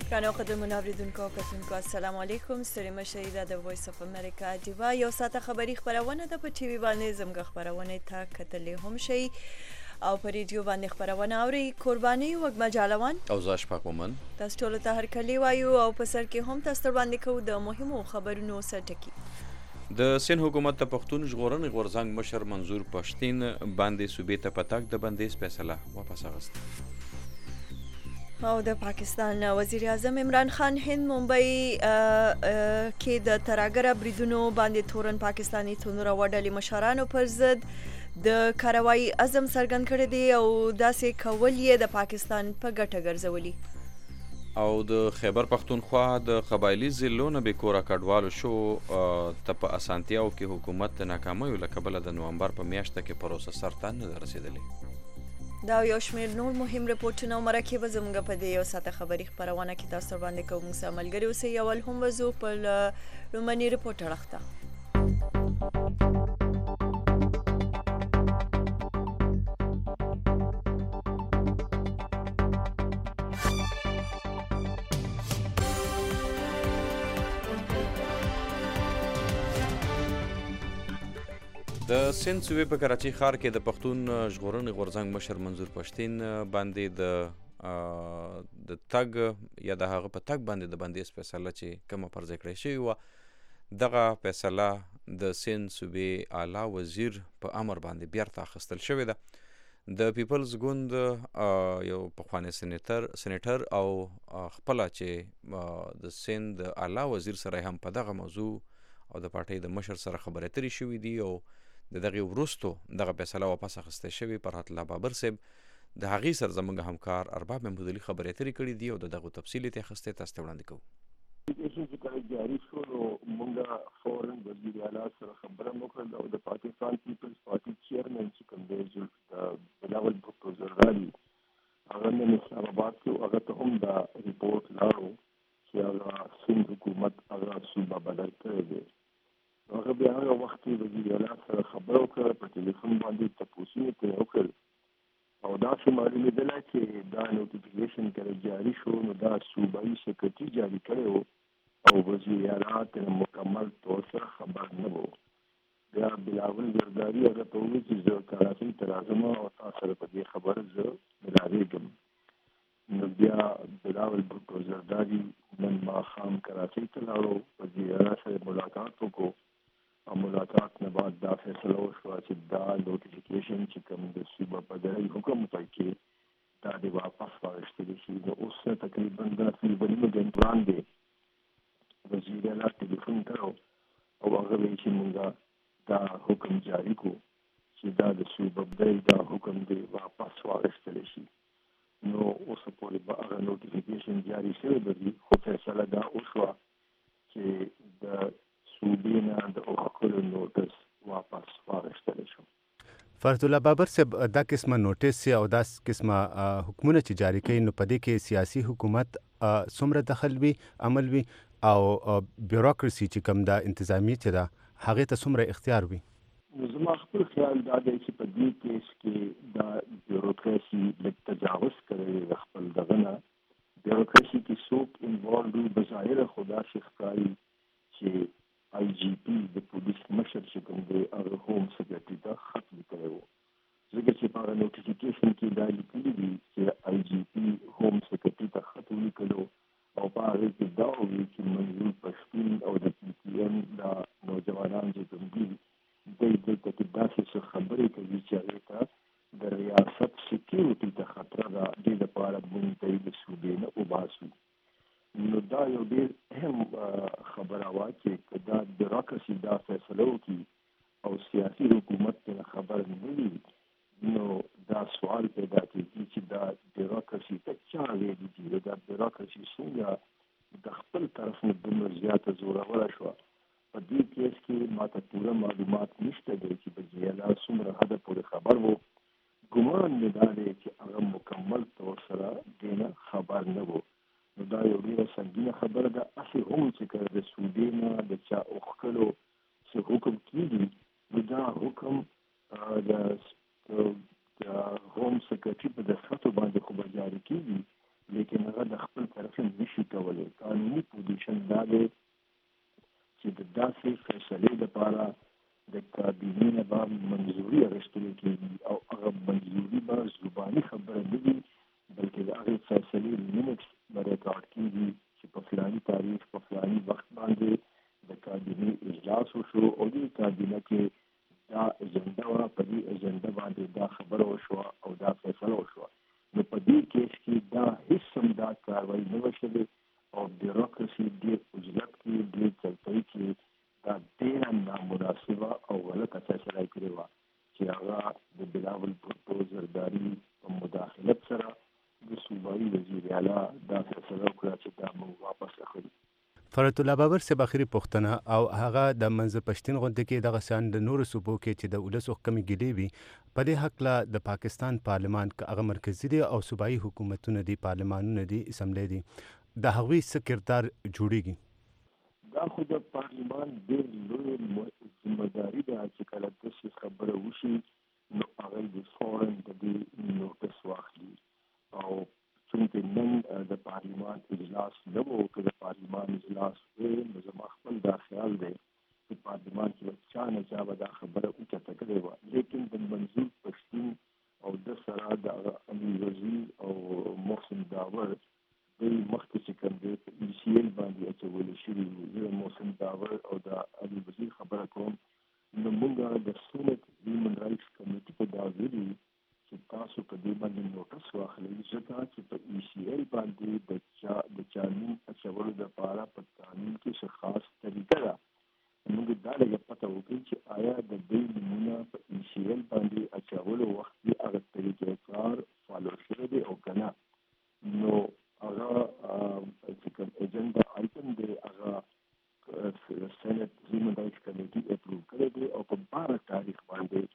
ګرانو قدرمنو اوریدونکو او کتونکو السلام علیکم. ستړي مشئ. دا د وایس اف امریکا ډیوا یو ساعته خبري خبرونه ده په ټي وي باندې زموږ خبرونه ته کتلې هم شي او په ریډیو باندې خبرونه اوري. قرباني وګما جالوان او زاش پاک مومن تاسو ټول ته هر کلی وایو او په سر کې هم تاسو باندې کوو د مهمو خبرونو سرټکی. د سین حکومت ته پښتون ژغورنې غورځنګ مشر منظور پښتين باندې صوبې ته پتاک د بندیز فیصله واپس اخیست. او د پاکستان وزیر اعظم عمران خان هند ممبئی کې د تراګره بریدونو باندې تورن پاکستانی تونره وډلې مشرانو پر ضد د کاروایی عزم څرګند کړی دی او داسې کول یې د پاکستان په ګټه ګرځولي. او د خیبر پختونخوا د قبایلی ضلعونو به کورا کډوالو شو ته په اسانتیاو کې حکومت د ناکامیو له کبله د نومبر په میاشت کې پروسه سرته نه رسیدلې. دا یو شمېر نور مهم رپورټونه او مرکې به زموږ په دې یو ساعته خبري خبرونه کې تاسو باندې کوم څه ملګری اوسئ. اول هم وځو په لومړني رپورټ اړخته. د سند صوبې په کراچۍ ښار کې د پښتون ژغورنې غورځنګ مشر منظور پښتين باندې د تګ یا د هغه په تګ باندې د بندیز فیصله چې کومه پر ځای کړې شوې وه، دغه فیصله د سند صوبې اعلی وزیر په امر باندې بیرته اخیستل شوې ده. د پیپلز ګوند یو پخوانی سینیټر او خپله چې د سند اعلی وزیر سره هم په دغه موضوع او د پارټۍ د مشر سره خبرې اترې شوې دي او د دغه وروستو دغه فیصله واپس اخیستل شوې. فرحت الله بابر صاحب د هغې سره زموږ همکار ارباب محمود علي خبرې اترې کړي دي او د دغه تفصیل یې اخیستی تاسو ته وړاندې کوو. چې کله جاري شو نو موږ فوراً وزیر اعلی سره خبره وکړه او د پاکستان پیپلز پارټي چیرمن چې کوم دی بلاول بھٹو زرداری هغه نن اسلام آباد کې هغه ته هم دا ریپورټ لاړو چې هغه سند حکومت هغه صوبه بدل کړی دی. هغه بیا هغه وخت کې وزیر اعلی سره خبره وکړه، په ټلیفون باندې تپوسونه ترې وکړل او داسې معلومېدله چې دا نوټیفیکیشن کله جاري شو نو دا صوبایي سکرټري جاري کړی و او وزیر اعلی ترې مکمل طور سره خبر نه و. بیا بلاول زرداري هغه ته وویل چې زه کراچۍ ته راځم او تا سره په دې خبره زه ملاوېږم. نو بیا بلاول بھٹو زرداري نن ماښام کراچۍ ته لاړو، وزیر اعلی سره ملاقات وکړو او ملاقات نه بعد دا فیصله وشوه چې دا نوټیفیکیشن چې کوم د صوبه بدلۍ حکم پکې دا د واپس واخیستلی شي. نو اوس تقریبا دا تقریبا نیمه ګنټه وړاندې وزیر اعلی ټلیفون کړو او هغه وایي چې موږ دا حکم جاري کړو چې دا د صوبه بدلۍ دا حکم دی واپس واخیستلی شي. نو اوس پورې به هغه نوټیفیکیشن جاري شوی به وي، خو فیصله دا وشوه چې د صوبې نه د اوښکلو نوټس واپس واخیستلی شو. فرحت الله بابر صاحب، دا قسمه نوټس او دا قسمه حکمونه چې جاری کوي نو په دې کې سیاسي حکومت څومره دخل وي عمل وي او بیوروکراسي چې کوم دا انتظامی چې دا هغې ته څومره اختیار وي؟ زما خپل خیال دا دی چې په دې کیس کې دا بیوروکراسي لږ تجاوز کړی د خپل دغه نه. بیوروکراسي کې څوک انوالو وي بظاهره خو داسې ښکاري چې آی جی پي د پولیس مشر چې کوم دی هغه هوم سیکرټري ته خط لیکلی و، ځکه چې په هغه نوټیفیکیشن کې دا لیکلي دي چې آی جی پي هوم سیکرټري ته خط ولیکلو او په هغې کې دا وویل چې منظور پښتون او د پي ټي ایم دا نوجوانان چې کوم دي دوی دلته کې داسې څه خبرې کوي چې هغې ته د ریاست سکیورټي ته خطره ده، دې لپاره موږ ته یې د صوبې نه وباسو. نو دا یو ډېر اهم خبره وه چې که دا بیوروکراسي دا فیصله وکړي او سیاسي حکومت ته خبر نه وي نو دا سوال پیدا کېږي چې دا بیوروکراسي ته چا ویلي دي، دا بیوروکراسي څنګه د خپل طرف نه دومره زیاته زوروره شوه. په دې کیس کې ماته پوره معلومات نشته دی چې وزیر اعلی څومره حده پورې خبر و. ګمان مې دا دی چې هغه مکمل طور سره دې نه خبر نه و. نو دا یو ډېره سنګینه خبره ده. هسې هم چې کله د صوبې نه د چا اوښکلو چې حکم کېږي نو دا حکم د هوم سیکرټري په دستخطو باندې خو به جاري کېږي، لیکن هغه د خپل طرف نه نشي کولی کې به زباني خبره نه وي بلکې د هغې فیصلې منټس به ریکارډ کېږي چې په فلاني تاریخ په فلاني وخت باندې د کابینې اجلاس وشو او دې کابینه کې دا اجنډا وه په دې اجنډا باندې دا خبره وشوه او دا فیصله وشوه نو په دې کیس کې دا هیڅ هم دا کاروایي نه وه شوې او بیوروکراسي ډېر عجلت کې ډېر چلپۍ کې دا ډېره نامناسبه او غلطه فیصله یې کړې وه چې هغه د بلاول بھٹو زرداري په مداخلت سره د صوبایي وزیر اعلی دا فیصله وکړه چې دا موږ واپس اخلو. فرات الله بابر صاحب اخري پوښتنه او هغه د منځ پښتون غونډه کې دغه شان د نورو صوبو کې چې د ولس حکم ګیلې وي په دې حق لا د پاکستان پارلمان که هغه مرکزی دی او صوبایي حکومتونه دي پارلمانونه دي اسمبلی دي د هغوی څه کردار جوړیږي؟ دا خو د پارلمان ډېر لوی ذمهداري ده چې کله داسې خبره وشي نو هغه د فورن د دې نوټس واخلي او چونکې نن د پارلمان اجلاس نه و که د پارلمان اجلاس وی نو زما خپل دا خیال دی چې پارلمان کې چا نه چا به دا خبره اوچته کړې وه لیکن د منظور پښتون او د سره د امیر وزیر او محسن داور دوی مخکې چې کوم دی په ای سی ایل باندې اچولي شوي وو زه د محسن داور او د امیر وزیر خبره کوم نو موږ د سنت هیومن رایټس کمیټي په دا ویلي چې تاسو په دې باندې نوټس واخلئ ځکه چې په ای سی ایل باندې د چانین اچولو دپاره په قانون کې څه خاص طریقه ده موږ دا لږه پته وکړو چې آیا د دې نمونه په ای سی ایل باندې اچولو وخت کې هغه طریقې کار فالو شوی دی او که نه نو هغه چې کوم ایجنډا آیټم دی هغه سینټ هیومن رایټس کمیټي اپروو کړی دی او په 12 تاریخ باندې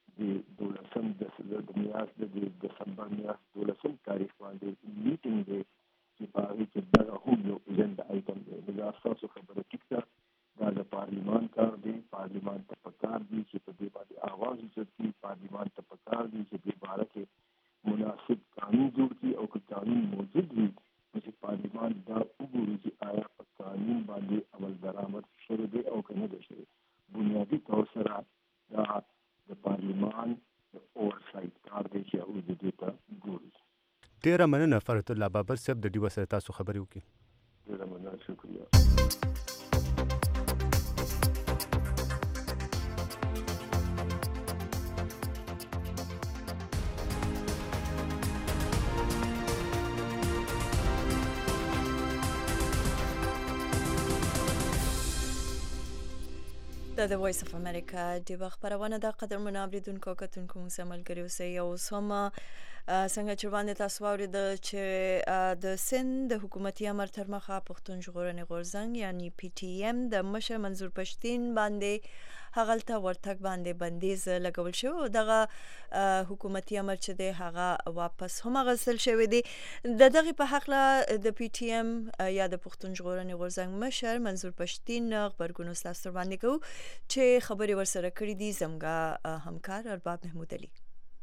د 12 میاشت د دسمبر میاشت 12 تاریخ باندې میټینګ دی چې په هغې کې دغه هم یو ایجنډا آیټم دی دا ستاسو خبره ټیک ده دا د پارلمان کار دی پارلمان ته پکار دی چې په دې باندې آواز اوچت کړي پارلمان ته پکار دی چې دې باره کې مناسب قانون جوړ کړي او که قانون موجود وي نو چې پارلمان دا وګوري چې آیا په قانون باندې عمل درآمد شوی دی او که نه دی شوی بنیادي طور سره دا د پارلمان د اورسایت کار دی چې هغوی د دې ته ګوري. ډېره مننه فرات الله بابر صاحب د دې سره تاسو خبرې وکړي. ډېره مننه شکریه. د وایس اف امریکا د خبرونه د قدرمن اوریدونکو کتونکو مو سره ملګری اوسئ او سم څنګه چې باندې تاسو واورید چې د سند د حکومتي امر تر مخه پښتون ژغورنې غورځنګ یعنی پی ټی ایم د مشر منظور پښتین باندې هغلته ورتګ باندې بندیز لګول شو او دغه حکومتي امر چې دی هغه واپس هم غسل شوی دی د دغه په حق له د پی ټی ایم یا د پښتون ژغورنې غورځنګ مشر منظور پښتین خبرګون ستاسو باندې کو چې خبري ورسره کړې دي زموږ همکار ارباب محمود علي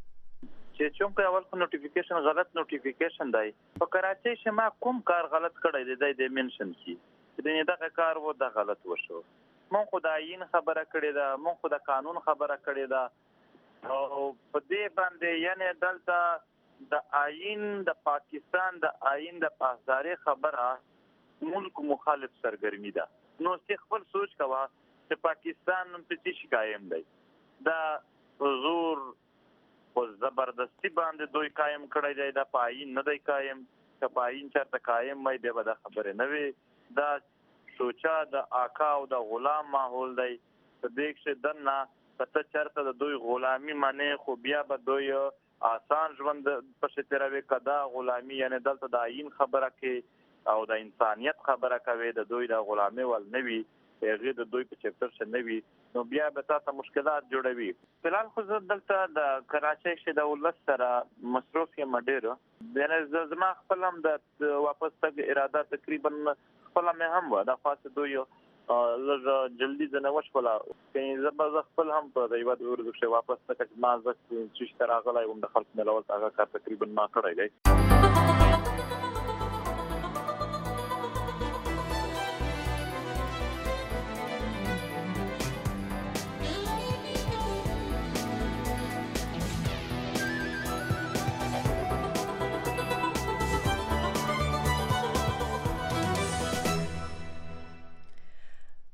چې چونکه اول خو نوټیفیکیشن غلط نوټیفیکیشن دی په کراچۍ شما کوم کار غلط کړی دی د منشن کی چې دغه کار وو د غلط وشو مونږ خو د آیین خبره کړې ده مونږ خو د قانون خبره کړې ده او په دې باندې یعنی دلته د آیین د پاکستان د آیین د پاسداري خبره ملک مخالف سرګرمي ده نو څه خپل سوچ کوه چې پاکستان په څه قائم دی دا حضور او زبردستی باندې دوی قائم کړی دی د آیین نه دی قائم چې آیین چرته قائم وي به د خبره نه وي دا سوچا د آقا او د غلام ماحول دی په دې کې دنه پته چرته د دوی غلامی معنی خو بیا به دوی آسان ژوند په شتروي کدا غلامی یعنی دلته د آیین خبره کې او د انسانیت خبره کوي د دوی د غلامی ول نوي هغه د دوی په چپټر څخه نوي نو بیا به تاسو مشکلات جوړوي فلال خو دلته د کراچۍ شه د ولس سره مصروف یم ډېر یعنی زما خپل هم د واپس تګ اراده تقریبا خپل مې هم و د خاص دوی لږ جلدی زنه وشولا کله زبر خپل هم په یو د ورزش واپس تک ما زه چې تراغلای هم د خلک نه لول هغه کار تقریبا ما کړی دی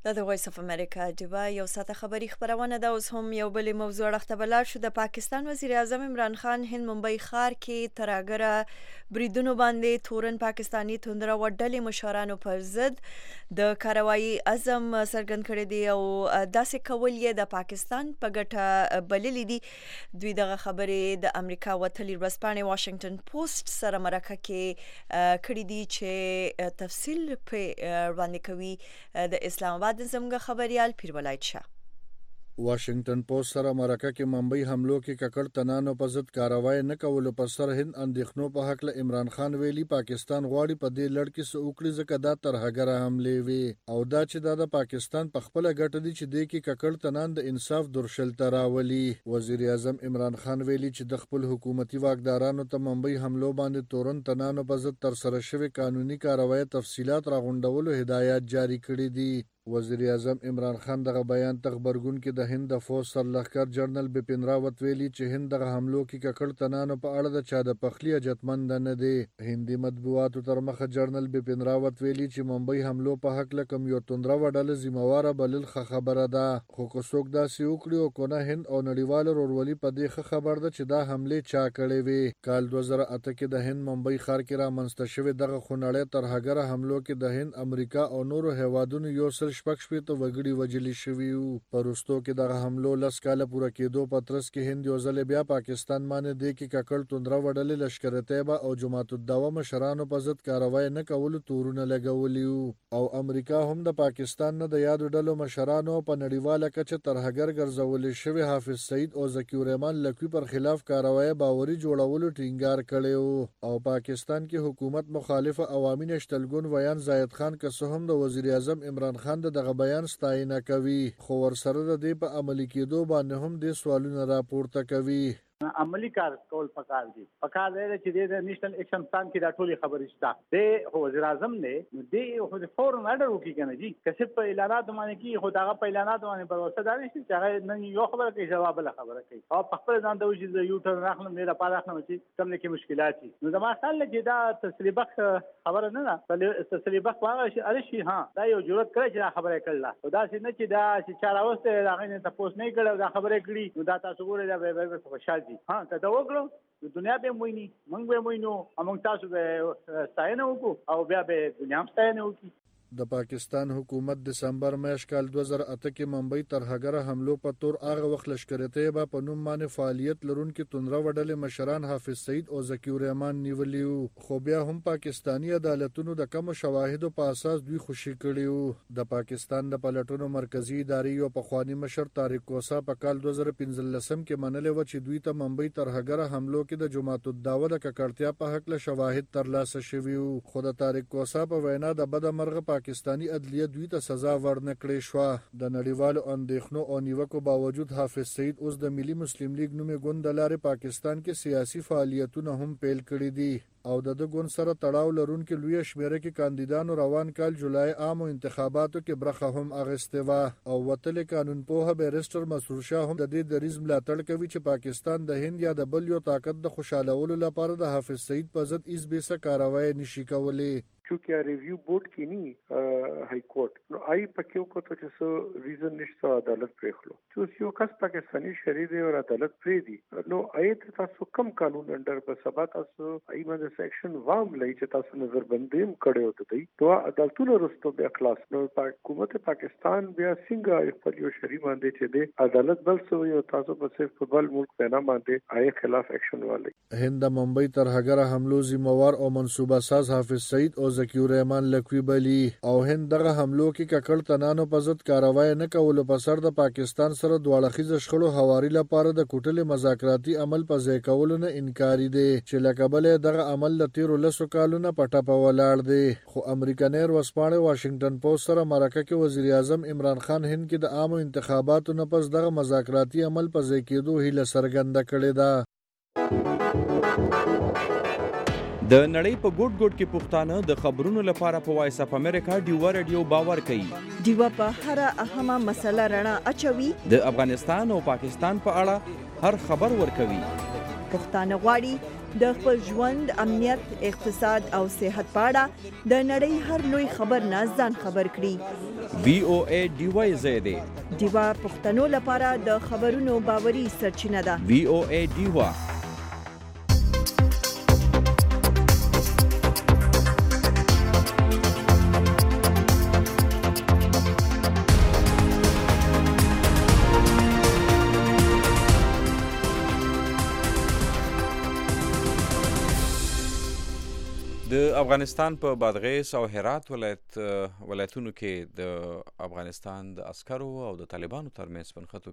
د وایس اف امریکا جبا یو ساعته خبری خبرونه ده. اوس هم یو بل موضوع راخته بلار شو. د پاکستان وزیر اعظم عمران خان هند ممبئی ښار کې تراګره بریدونو باندې تورن پاکستانی توندره وډلې مشرانو پر ضد د کاروایی عزم څرګند کړی دی او داسې کول یې د پاکستان په ګټه بللی دي. دوی دغه خبرې د امریکا وتلي ورځپاڼې واشنگټن پوسټ سره مرکه کې کړې دي چې تفصیل په وړاندې کوي د اسلام آباد زموږ خبريال پیرولایت شاه. واشنگټن پوسټ سره مرکه کې ممبئی حملو کې ککړ تنانو په ضد کاروای نه کولو پر سر هند اندېښنو په حق له عمران خان ویلي پاکستان غواړي په دې لړ کې سوکړي ځکه دا ترهګره حملې وي او دا چې د پاکستان په خپل ګټه دي چې د کې ککړ تنان د انصاف درشل تراولي. وزیر اعظم عمران خان ویلي چې د خپل حکومتي واکدارانو ته ممبئی حملو باندې تورن تنانو په ضد تر سره شوی قانوني کاروای تفصيلات راغونډولو هدایت جاری کړي دي. وزیر اعظم عمران خان دغه بیان ته خبرګون کې د هند د فوج سرلښکر جنرال بپین راوت ویلي چې هند دغه حملو کې ککړ تنانو په اړه د چا د پخلی اجتمند نه دی. هندي مطبوعاتو تر مخه جنرال بپین راوت ویلي چې ممبئی حملو په حق لکم یو توندره وډله ذمہواره بلل خبره ده خو که څوک داسې وکړي او کنه هند او نړیوال ورولي په دې خبر ده چې دا حمله چا کړې وي. کال 2008 کې د هند ممبئی ښار کې رامنځته شوې دغه خونړۍ ترهګره حملو کې د هند امریکا او نورو هیوادونو یو سل شپږ شپېته وګړي وژل شوي وو. په وروستو کې دغه حملو 10 کاله پوره کېدو په ترڅ کې هند یو ځل بیا پاکستان باندې د کې ککړ توندره وډلې لشکر طیبه او جماعت الدعوه مشرانو په ضد کاروای نه کولو تورونه لګولي او امریکا هم د پاکستان نه د یادو ډلو مشرانو په نړیواله کچه ترهګر ګرځولې شوی حافظ سعید او ذکی الرحمن لکوي پر خلاف کاروای باوري جوړولو ټینګار کړي او پاکستان کې حکومت مخالفه عوامي نشتلګون ویان زاید خان که هم د وزیر اعظم عمران خان دغه بیان ستاینه کوي خو ورسره د دې په عملي کېدو باندې هم د سوالونو راپورته کوي. عملی کار کول پکار دي پکار دی چې د نیشنل اکشن پلان کې دا ټولې خبرې شته د وزیر اعظم نه دی خو فورن اډر وکړي کنه جی کسب په اعلانات باندې کې خو دا په اعلانات باندې پر وسه دا نشي چې هغه نن یو خبره کوي جواب له خبره کوي او په خپل ځان ته وځي د یو ټرن راخلم نه را پاره راخلم چې کوم کې مشکلات دي نو زما خیال لګي دا تسلی بخش خبره نه ده تسلی بخش هغه شي ارشي ها دا یو ضرورت کړی چې خبره کړله او دا چې نه چې دا چې چاره وسته هغه نه تاسو نه کړو دا خبره کړی نو دا تاسو ګورئ دا به خوشاله دي ها که دا وکړو دنیا به مویني موږ به موینو موږ تاسو به ستاینه وکړو او بیا به دنیا هم ستاینه وکړي. د پاکستان حکومت دسمبر میاشت کال 2008 کې ممبئی ترهګره حملو په تور هغه وخت لشکر طیبه په نوم باندې فعالیت لرونکي توندره وډلې مشران حافظ سعید او ذکی الرحمن نیولیو خو بیا هم پاکستانی عدالتونو د کم شواهدو په اساس دوی خوشي کړیو. د پاکستان د پلټونو مرکزی ادارې او پخوانی مشر طارق کوسا په کال 2015 کې منلې و چې دوی ته ممبئی ترهګره حملو کې د جماعت الدعوه د ککړتیا په حق له شواهد ترلاسه شوي وو خو د طارق کوسا په وینا د بدمرغه پاکستانی عدلیه دوی ته سزا ورنکړې شو. د نړیوالو اندېښنو او نیوکو باوجود حافظ سعید اوس د ملي مسلم لیگ نومې ګوند د لارې پاکستان کې سیاسي فعالیتونه هم پیل کړي دي او د ګوند سره تړاو لرونکي لوی شمیره کې کاندیدانو روان کال جولای عامو انتخاباتو کې برخه هم اخیستې و او وتلې قانون پوه بیرسټر مسرور شاه هم د دې دریځ ملاتړ کوي چې پاکستان د هند یا د بل یو طاقت د خوشالولو لپاره د حافظ سعید په ضد هیڅ بیسه کاروای نشي کولی. چونکه ریویو بورډ کې ني های کورټ نو آی پکې وکړو چې څه ریزن نشته عدالت پرېخلو چې یو کس پاکستانی شری دی او عدالت پرې دی نو آی تاسو کم قانون انډر په سبا تاسو آی باندې سیکشن وام لای چې تاسو نظر بندیم کړو ته دی نو عدالتونو رستو بیا خلاص نو حکومت پاکستان بیا څنګه خپل یو شری باندې چې دی عدالت بل څه یو تاسو په صرف بل ملک پینا باندې آی خلاف اکشن والی. هند ممبئی ترهګره حملو ذمہوار او منصوبه ساز حافظ سعید او ذکی الرحمن لکوي بلی او هند دغه حملو کې ککړ تنانو په ضد کاروای نه کولو په سر د پاکستان سره دواړخیز شخړو حواري لپاره د کوټلې مذاکراتي عمل په ځای کولو نه انکاري دي چې لکبل دغه عمل د 13 کالونو په ټاپه ولاړ دی خو امریکاني ورځپاڼه واشنگټن پوسټ سره مرکه کې وزیر اعظم عمران خان هند کې د عامو انتخاباتو نه پس دغه مذاکراتي عمل په ځای کېدو هیله څرګنده کړې ده. د نړۍ په ګوټ ګوټ کې پښتانه د خبرونو لپاره په وایس اف امریکا ډیوا رادیو باور کوي. ډیوا په هر اهمه مسله رڼا اچوي. د افغانستان او پاکستان په اړه هر خبر ورکوي. پښتانه غواړي د خپل ژوند، امنیت، اقتصاد او صحت په اړه د نړۍ هر لوی خبر نه ځان خبر کړي. VOA ډیوا زیاده ډیوا پښتنو لپاره د خبرونو باوري سرچینه ده. VOA ډیوا د افغانستان په بادغیس او هرات ولایتونو کې د افغانستان د عسکرو او د طالبانو ترمنځ په نښتو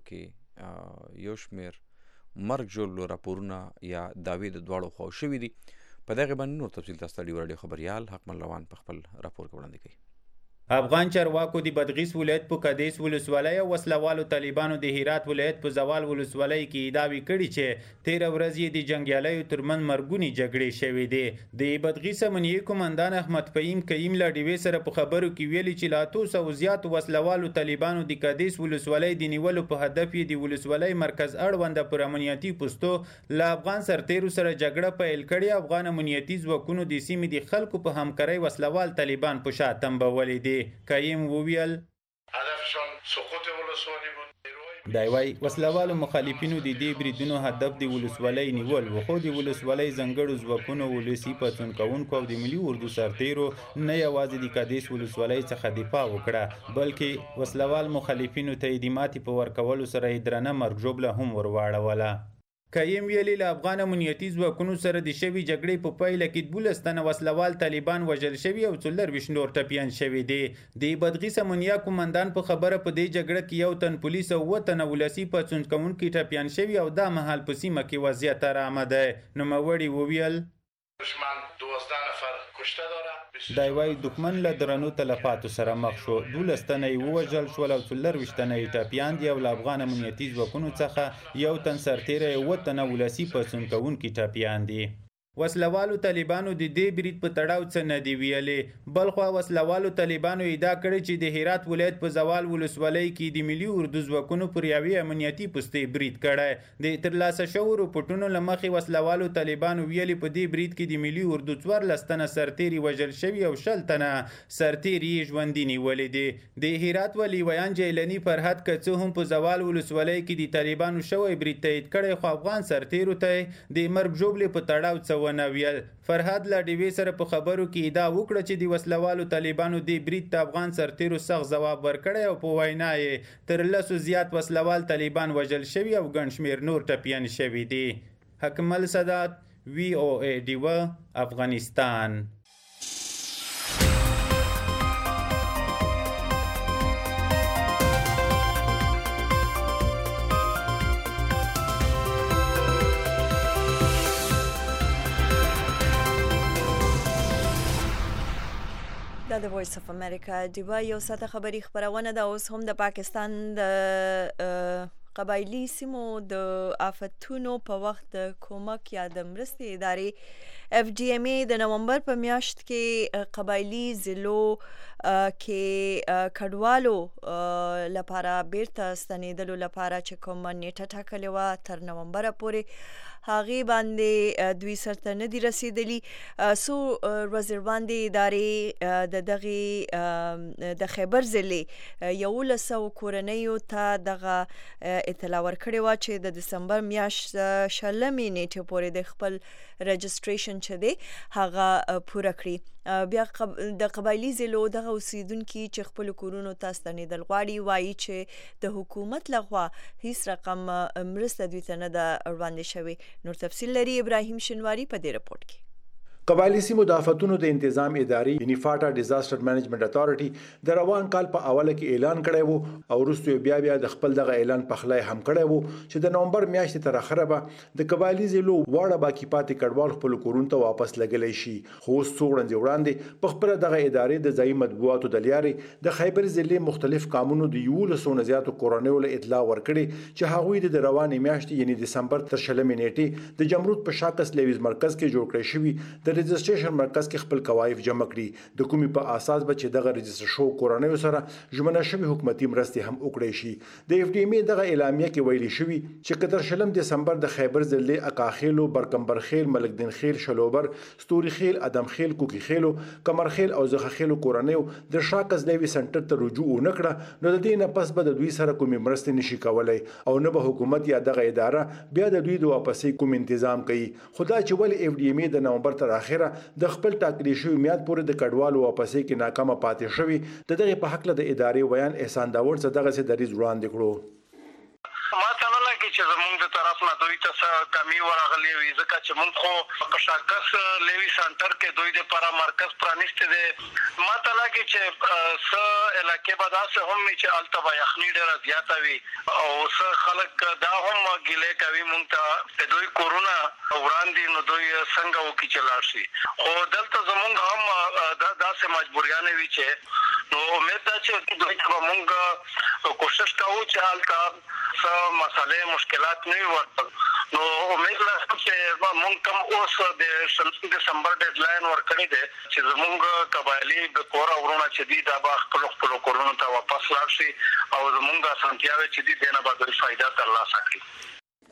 کې یو شمېر مرګ ژوبلو راپورونه یا دعوې د دواړو خواو شوي دي. په دغې باندې نور تفصیل تاسو ته ډیو راډیو خبریال حکمل روان په خپل راپور کې وړاندې کوي. افغان چارواکو د بادغیس ولایت په قادس ولسوالۍ او وسلوالو طالبانو د هرات ولایت په زوال ولسوالۍ کې دعوی کړي چې 13 ورځې د جنگیالیو ترمن مرګونی جګړې شوې دي. د بادغیس امنیه قومندان احمد فهیم کیم لا ډیوی سره په خبرو کې ویلي چې لا 200 زیات وسلوالو طالبانو د قادس ولسوالۍ د نیولو په هدف یې د ولسوالۍ مرکز اړوند پر امنیتي پوسټو له افغان سرتیرو سره جګړه پیل کړې. افغان امنیتي ځواکونو د سیمې د خلکو په همکارۍ وسلوال طالبان په شا تنبولې دي. کایم وویل هدفشان سقوط ولسوالی بود. دا وایي وسلوالو مخالفینو د دې بریدونو هدف د ولسوالۍ نیول و، خو د ولسوالۍ ځانګړو ځواکونو ولسي پاڅون کوونکو او د ملي اردو سرتیرو نه یوازې د قادس ولسوالۍ څخه دفاع وکړه، بلکې وسلوال مخالفینو ته د ماتې په ورکولو سره یې درنه مرګ ژوبله هم ورواړوله. کایم ویلي له افغان امنیتي ځواکونو سره د شوي جګړې په پایله کې 12 تنه وسلوال طالبان وژل شوي او 24 نور ټپیان شوي دي. د بادغیس امنیه قومندان په خبره په دې جګړه کې 1 تن پولیس او 7 تنه ولسي پاڅون کوونکي ټپیان شوي او دا مهال په سیمه کې وضعیت ارامه ده. نوموړي وویل دشمن 12 نفر کشته داره. دا وایي دښمن له درنو تلفاتو سره مخ شو، 12 تنه یې ووژل شول او 24 تنه یې ټپیان دي او له افغان امنیتي ځواکونو څخه 1 تن سرتیری او 7 تنه ولسي پاڅون کوونکي ټپیان دي. وسلوالو طالبانو د دې برید په تړاو څه نه دی ویلي. بلخوا وسلوالو طالبانو ادعا کړې چې د هرات ولایت په زوال ولسوالۍ کې د ملي اردو ځواکونو پر یوې امنیتي پوستې برید کړی. د ترلاسه شوو رپورټونو له مخې وسلوالو طالبانو ویلي په دې برید کې د ملي اردو 14 تنه سرتیري وژل شوي او 20 تنه سرتیري ژوندي نیولې دي. د هرات والي ویان جیلاني فرهاد که څه هم په زوال ولسوالۍ کې د طالبانو شوی برید تایید کړی، خو افغان سرتیرو ته د مرګ ژوبلې په تړاو څه ونه ویل. فرهاد لا ډیوی سره په خبرو کې ادعا وکړه چې د وسلوالو طالبانو د برید ته افغان سرتیرو سخت ځواب ورکړی او په وینا یې تر 10 زیات وسلوال طالبان وژل شوي او ګڼ شمېر نور ټپیان شوي دي. حکمل سادات، VOA ډیوا، افغانستان. دا د وایس اف امریکا ډیوا یو ساته خبری خبرونه ده. اوس هم د پاکستان د قبایلی سیمو د آفتونو په وخت د کومک یا د مرستې ادارې FDMA د نومبر په میاشت کې قبایلی ضلعو کې کډوالو لپاره بیرته ستنېدلو لپاره چې کوم نیټه ټاکلې وه تر نومبر پورې هغې باندې دوی سرته نه دي رسیدلي. څو ورځې وړاندې ادارې د دغې د خیبر ضلع 1100 کورنیو ته دغه اطلاع ورکړې وه چې د دسمبر میاشت 20 نیټې پورې د خپل رجسټریشن چې دی هغه پوره کړي. بیا د قبایلی ضلعو دغه اوسیدونکي چې خپل کورونو ته ستنېدل غواړي وایي چې د حکومت لخوا هیڅ رقم مرسته دوی ته نه ده وړاندې شوې. نور تفصیل لري ابراهیم شنواری په دې رپورټ کې. قبایلی سیمو د آفتونو د انتظام ادارې یعنی فاټا ډیزاستر مینجمنت اتھارټي د روان کال په اوله کې اعلان کړی وو او وروسته بیا د خپل دغه اعلان په خلای هم کړی وو چې د نومبر میاشتې تر اخره به د قبایلی ضلعو واړه باقی پاتې کډوال خپل کورونو ته واپس لګلی شي. خو اوس څو ورځې وړاندې په خپل دغه ادارې د ځایي مطبوعاتو د لارې د خیبر ضلع مختلف قانونو د 1100 نه زیاتو کورنیو له اطلاع ورکړي چې هغوی د روانې میاشتې یعنی دسمبر تر 20 نیټې د جمرود په شاکس لیویز مرکز کې جوړ کړی شوی د رجسټریشن مرکز کې خپل کوایف جمع کړي د کومي په اساس به چې دغه رجسټر شو کورنۍ سره ژمنه شوی حکومتي مرستې هم وکړي شي. د اف ډي ام دغه اعلامیه کې ویلي شوی چې کتر شلم دسمبر د خیبر ضلع اقاخیلو برکمبرخیل ملکدین خیل شلوبر ستوري خیل ادم خیل کوکی خیلو کمر خیل او زخه خیلو کورنۍ د شاکز لیوی سنټر ته رجوع ونکړه نو د دې نه پس به د دوی سره کومي مرستې نشي کولای او نه به حکومت یا دغه اداره بیا د دوی د واپسې کوم تنظیم کوي. خدای چې ول اف ډي ام د نومبر تر اخره د خپل ټاکلي شوی میاد پورې د کډوالو واپسې کې ناکامه پاتې شوی د دغه په حق له د ادارې بیان احسان داور څخه دغه سي دریز وړاندې کړو. ما ته نه لګي چې زمونږ د طرف نه دوی ته کمی ورغلی وي ځکه چې مونږ خو په شاکس لیوی سنټر کې دوی د لپاره مرکز پرانیسته دي. ما ته لګي چې څه علاقې به داسې هم وي چې هلته به یخني ډېره زیاته وي او څه خلک دا هم ګیلې کوي مونږ ته دوی کورونه وړاندې نو دوی څنګه وکړي چې لاړ شي. خو دلته زمونږ هم داسې مجبوریانې وي چې نو امید ده چې دوی ته به مونږ کوشش کوو چې هلته څه مسئلې مشکلات نه وي ورته نو امید لرم چې مونږ کوم اوس د دسمبر ډیډلاین ورکړی دی چې زمونږ قبایلي د کور ورونه چې دي دا به خپل کورونو ته واپس لاړ شي او زمونږ اسانتیاوې چې دي دې نه به دوی فایده ترلاسه کړي.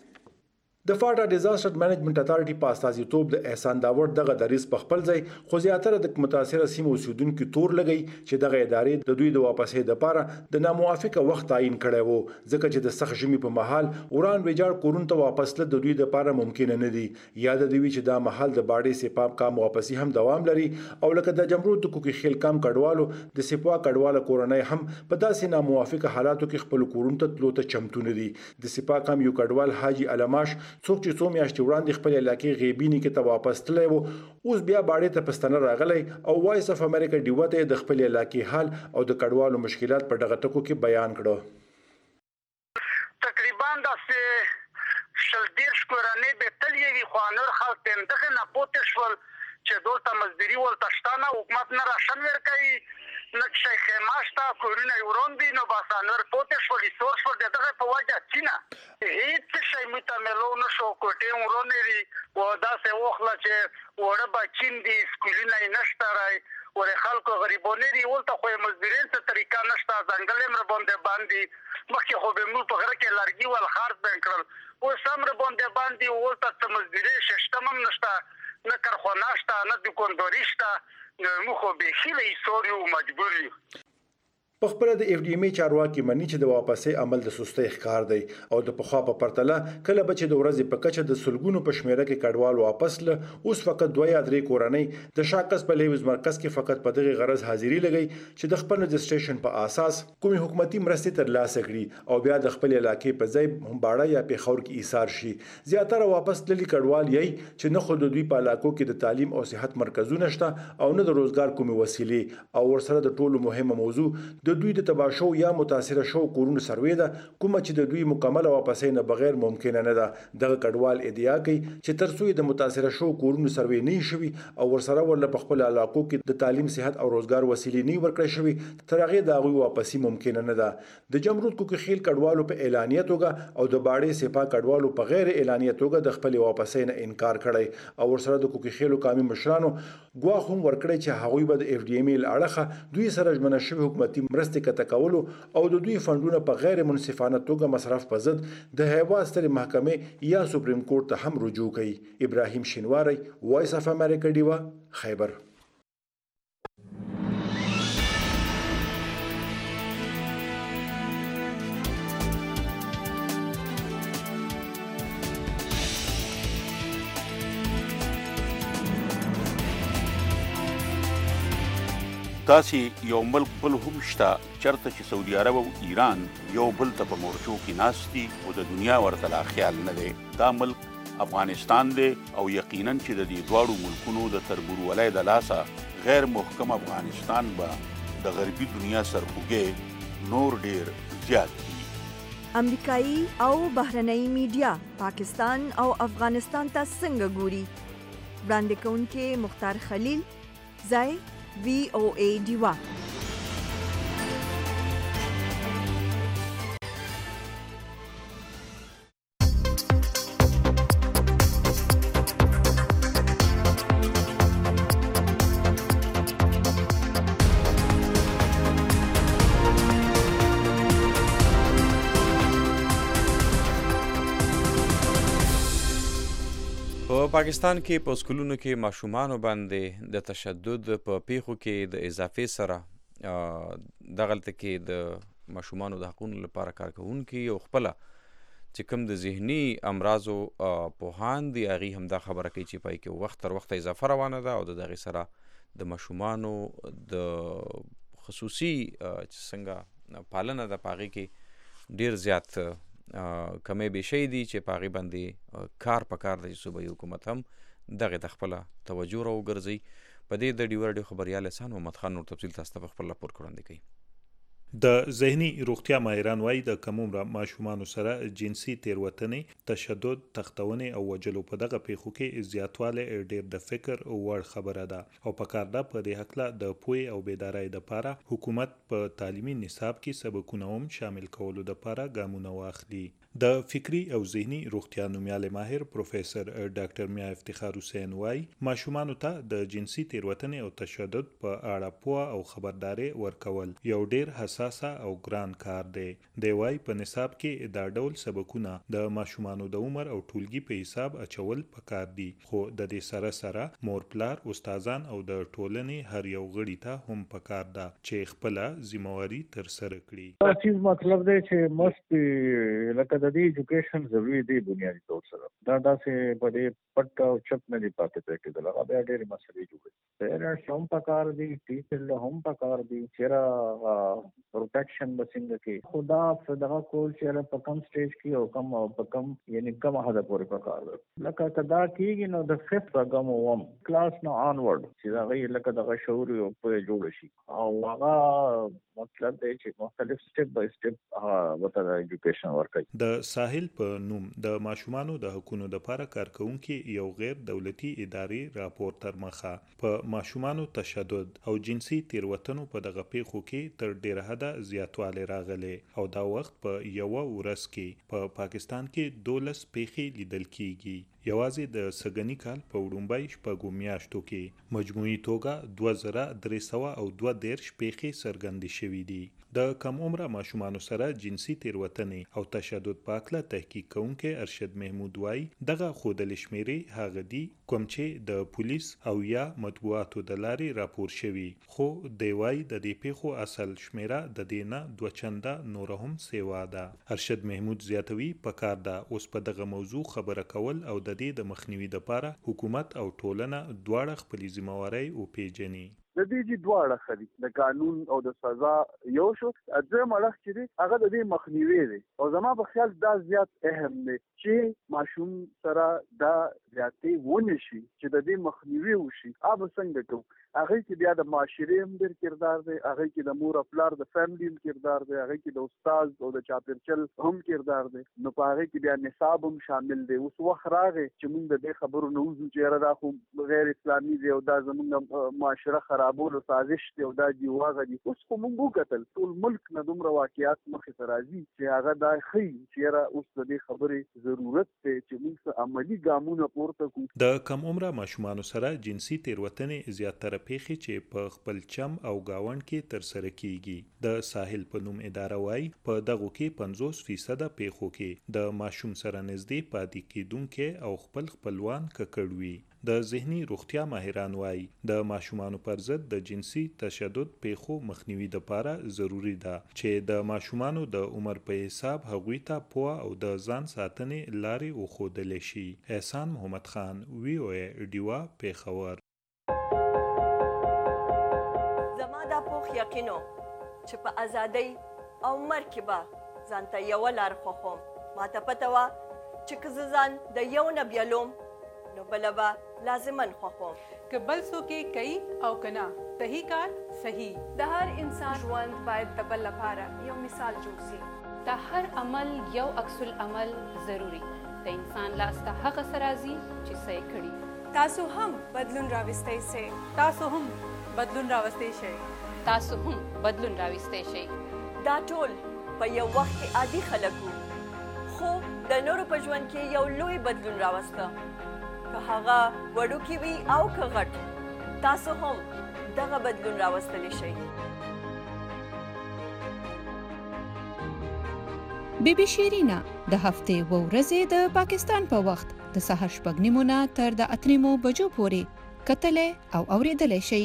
د فاټا ډیزاستر مینجمنت اتارټي په استازیتوب د احسان داور دغه دریز په خپل ځای خو زیاتره د متاثره سیمو اوسیدونکو تور لګی چې دغه ادارې د دوی د واپسې لپاره د ناموافقه وخت تعیین کړی وو ځکه چې د سخت ژمي په محل وران ویجاړ کورون ته واپس له د دوی لپاره ممکن نه دي. یاد دی چې دا محل د باډي سپاب کام واپسی هم دوام لري او لکه د جمرود د کوکی خیل کام کډوالو د سپوا کډواله کورنۍ هم په داسې ناموافقه حالاتو کې خپل کورون ته تلو ته چمتو نه دي. د سپا کام یو کډوال حاجی علماش څوک چې څو میاشتې وړاندې خپل علاقې غیبینی کې ته واپس تللی وو اوس بیا باړې ته پستانه راغلی او وایس اف امریکا ډیوه ته د خپل علاقې حال او د کډوالو مشکلات په دغه ټکو کې بیان کړو. تقریبا د شلدیر شکورانه به تلوي خوانر خلک دغه نه پوتې شول چې دلته مزدوري ولته شتانه حکومت نه راشن ورکوي نه شیخ ماشتا کورونه وروندي نو باسانور پوتې شول سور شول دغه په وجه چینا هیڅ شي متملو نشو کوټې ورونري و داسې وخله چې وړه بچین دي سکولونه نشته راي ور خلکو غریبونه دي ولته خو مزدورین څه طریقه نشته ځنګل مر باندې مخکې خو به مو په غره کې لارګي ول خارج بنکړل او سمر باندې ولته څه مزدوري ششتمم نشته نه کارخانه شته نه دکانداري شته نو خو به خېلې سوري او مجبوري. په خپل د اف ډي ام چارواکي منی چې د واپسې عمل د سستۍ ښکار دی او د پخوا په پرتله کله به چې د ورځې په کچه د سلګونو په شمیره کې کډوال واپس له اوس فقط 2 یا 3 کورنۍ د شاکس په لیوز مرکز کې فقط په دغه غرض حاضری لګي چې د خپل رجسټریشن په اساس کومي حکومتي مرستې ترلاسه کړي او بیا د خپل علاقې په ځای هم باړه یا پیښور کې ایثار شي. زیاتره واپس تللي کډوال یې چې نه خو د دوی په علاقو کې د تعلیم او صحت مرکزونه شته او نه د روزګار کومي وسیلې او ورسره د ټولو مهمه موضوع د دوی د تباشو یا متاثره شو کورونو سروې ده کومه چې د دوی مکمله واپسې نه بغیر ممکن نه ده. دغه کډوال ادعا کوي چې تر څو د متاثره شو کورونو سروې نه شوي او ورسره ول په خپل علاقو کې د تعلیم صحت او روزګار وسیلې نه ورکړې شوي تر هغه د غوي واپسی ممکن نه ده. د جمرود کوکی خیل کډوالو په اعلانیه توګه او د باړې سپا کډوالو په غیر اعلانیه توګه د خپل واپسې نه انکار کړی او ورسره د کوکی خیلو قومي مشرانو ګواښ هم ورکړی چې هغوی به د اف ډي ام اړخه دوی سره ژمنه شوی حکومتي مرستې کولو او د دوی فندونه په غیر منصفانه توګه مصرف په ضد د هیواد سترې محکمې یا سپریم کورټ ته هم رجوع کوي. ابراهیم شینواری وایس اف امریکا ډیوه خیبر. داسې یو ملک بل هم شته چرته چې سعودي عرب او ایران یو بل ته په مورچو کې ناست دي او د دنیا ورته لا خیال نه دی. دا ملک افغانستان دی او یقینا چې د دې دواړو ملکونو د تربورولۍ د لاسه غیر محکم افغانستان به د غربي دنیا سرخوږی نور ډیر زیات دي. امریکایي او بهرنۍ میډیا پاکستان او افغانستان ته څنګه ګوري؟ وړاندې کوونکې مختار خلیل ځای VOA ډیوه. پاکستان کې په سکولونو کې ماشومانو باندې د تشدد په پیښو کې د اضافه سره دغلته کې د ماشومانو د حقوقو لپاره کارکوونکي او خپل چې کوم د ذهني امراضو پوهان دي هغه هم دا خبره کوي چې پای کې وخت تر وخت اضافه روانه ده او د دغه سره د ماشومانو د خصوصي چې څنګه پالنه د پاغي کې ډیر زیات کمې به شي دي چې پاغي باندې کار د صوبایي حکومت هم دغه د خپل توجه راوګرځي. په دې د ډیور خبريال احسان محمد خان نور تفصیل تاسو ته خپل راپور وړاندې کوي. د ذهني روغتیا ماهران وايي د کمومره ماشومانو سره جنسي تیروتنې، تشدد، تختونې او وجلو په دغه پیښو کې زیاتواله ډیر د فکر او وړ خبره ده او په کار ده په دې حق له د پوي او بیدارۍ لپاره حکومت په تعلیمي نصاب کې سبقونه هم شامل کولو لپاره ګامونه واخلي. د فکری او ذهني روغتیا نومیاله ماهر پروفیسور ډاکټر میا افتخار حسین وايي ماشومانو ته د جنسي تیروتنې او تشدد په اړه پوهه او خبرداري ورکول یو ډیر حساسه او ګران کار دی. دی وايي په نصاب کې دا ډول سبقونه د ماشومانو د عمر او ټولګي په حساب اچول پکار دي، خو د دې سره سره مور پلار، استادان او د ټولنې هر یو غړي ته هم پکار ده چې خپل ذمہواری تر سره کړي. دا چیز مطلب دی چې مست د دې ایجوکیشن ضروري دی بنیادی طور سره دا داسې په دې پټ او چپ نه دی پاتې کېدل. هغه بیا ډېرې مسلې جوړوي. پیرنټس هم پکار دي، ټیچر له هم پکار دي چې پروټیکشن به څنګه کوي. خدا دغه کول چې په کم سټیج کې او کم په کم یعنی کم حد پورې پکار ده. لکه کدا کېږي نو د ففت رقم وم کلاس نو آنورډ چې هغه لکه دغه شعور په جوړ شي او هغه مطلب دی چې مختلف سټپ بای سټپ وته ایجوکیشن ورکوي. د ساحل په نوم د ماشومانو د حقوقو لپاره کارکونکي یو غیر دولتي ادارې راپور تر مخه په ماشومانو تشدد او جنسي تیروتنو په دغه پیښو کې تر ډیره حده زیاتوالی راغلی او دا وخت په یو ورځ کې په پاکستان کې 12 پیښې لیدل کیږي. یوازې د سګنی کال په وړومبۍ شپږو میاشتو کې مجموعي توګه 2312 پیښې څرګندې شوې دي. د کم عمره ماشومانو سره جنسي تیروتنې او تشدد په اړه تحقیق کوونکی ارشد محمود وايي دغه ښودل شمیرې هغه دي کوم چې د پولیس او یا مطبوعاتو د لارې راپور شوي، خو دی وايي د دې پیښو اصل شمیره د دې نه دوه چنده نور هم سیوا ده. ارشد محمود زیاتوي پکار ده اوس په دغه موضوع خبره کول او د دې د مخنیوي لپاره حکومت او ټولنه دواړه خپل ذمہواری او پیژني. د دې چې دواړه خري د قانون او د سزا یو شو اځه مړخ چې هغه د دې مخنیوي دی او زما په خیال دا زیات اهم دی چې ماشوم سره دا زیاتې ونه شي چې د دې مخنیوي وشي. اب څنګه کوو هغه کې بیا د معاشري هم ډېر کردار دی، هغه کې د مور او پلار د فیملی هم کردار دی، هغه کې د استاد او د چاپیرچل هم کردار دی. نو په هغه کې بیا نصاب هم شامل دی. اوس وخت راغی چې موږ د دې خبرو نه وځو چې دا خو غیر اسلامي دی او دا زموږ معاشره خرابولو سازش دی او دا دی واغه دی. اوس خو موږ وکتل ټول ملک نه دومره واقعیات مخې ته راځي چې هغه دا ښیي چې اوس د دې خبرې ضرورت دی چې موږ عملي ګامونه پورته کړو. د کم عمره ماشومانو سره جنسي تیروتنې زیاتره پیښې چې په خپل چم او گاوند کې تر سره کیږي. د ساحل په نوم اداره وايي په دغه کې 50% پیښو کې د ماشوم سره نږدې پاتې کیدونکو او خپلوان ککړوي. د ذهني روغتیا ماهران وايي د ماشومانو پر ضد د جنسي تشدد پیښو مخنیوي لپاره ضروری ده چې د ماشومانو د عمر په حساب هغوی ته پوهه او د ځان ساتنې لارې وښودل شي. احسان محمد خان وی او ای ډیوا پیښور. زما دا پوخ یقینو چې په ازادۍ او مرګ کې به ځانته یوه لار خوښوم. ماته پته وه چې که زه ځان د یو نه بیلوم نو بله به لازمن خوښوم. که بل څوک یې کوي او که نه صحیح کار صحیح. د هر انسان ژوند باید د بل لپاره یو مثال جوړ شي. د هر عمل یو عکس العمل ضروري. د انسان لاس ته هغه څه راځي چې څه یې کړي. تاسو هم بدلون راوستی شئ. تاسو هم بدلون راوستی شئ. تاسو هم بدلون راوستی شئ. دا ټول په یو وخت کې عادي خلک وو، خو د نورو په ژوند کې یو لوی بدلون راوسته. که هغه وړوکی وي او که غټ، تاسو هم دغه بدلون راوستلی شئ. بی بی شیرینا د هفتې و ورځې د پاکستان په وخت د سهار 6:30 نه تر د 8 بجو پورې کتلې او اوریدلې شي.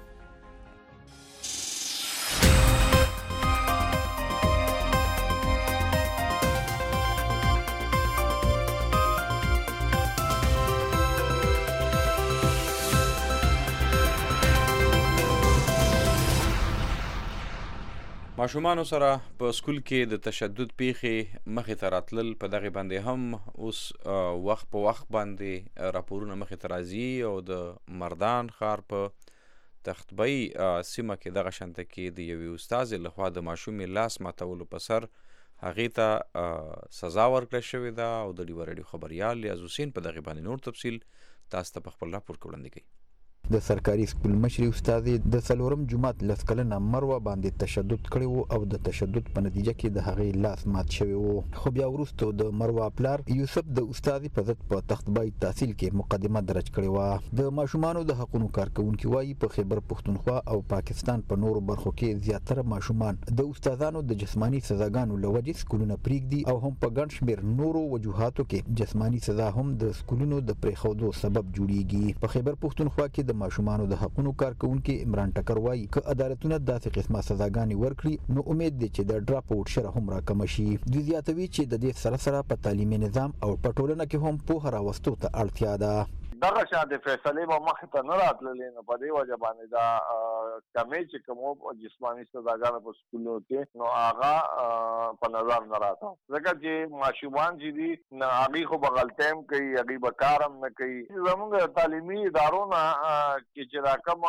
ماشومانو سره په سکول کې د تشدد پیښې مخې ته راتلل په دغه باندې هم اوس وخت په وخت باندې راپورونه مخې ته راځي او د مردان ښار په تختبۍ سیمه کې دغه شانته کې د یوې استادې لخوا د ماشومې لاس ماتولو په سر هغې ته سزا ورکړه شوې ده او د ډیوه راډیو خبریال لیاز حسین په دغه باندې نور تفصیل تاسو ته په خپل راپور کې وړاندې کوي. د سرکاري سکول مشري استادې د څلورم جماعت لس کلنه مروه باندې تشدد کړی وو او د تشدد په نتیجه کې د هغې لاس مات شوی وو. خو بیا وروسته د مروه پلار یوسف د استادې په ضد په تختبای تحصیل کې مقدمه درج کړې وه. د ماشومانو د حقونو کارکونکي وایي په خیبر پښتونخوا او پاکستان په نورو برخو کې زیاتره ماشومان د استادانو د جسمانی سزاګانو له وجې سکولونه پرېږدي او هم په ګڼ شمېر نورو وجوهاتو کې جسمانی سزا هم د سکولونو د پرېښودو سبب جوړیږي. په خیبر پښتونخوا کې د ماشومانو د حقونو کارکونکي عمران ټکر وایي که عدالتونه داسې قسمه سزاګانې ورکړي نو امید دی چې د ډراپ آوټ شره هم راکمه شي. دوی زیاتوي چې د دې سره سره په تعلیمي نظام او په ټولنه کې هم پوهه راوستو ته اړتیا ده. دغه شاده فیصله به مخ ته نه راتللې نو په دې وجه باندې دا کمی چې کوم جسمانی سزاګانې په سکولونو کې نو هغه په نظر نه راځي ځکه چې ماشومان چې دي نه هغه خو بغلطیم کوي هغه به کارم نه کوي. زموږ تعلیمي ادارو نه کې چې راکم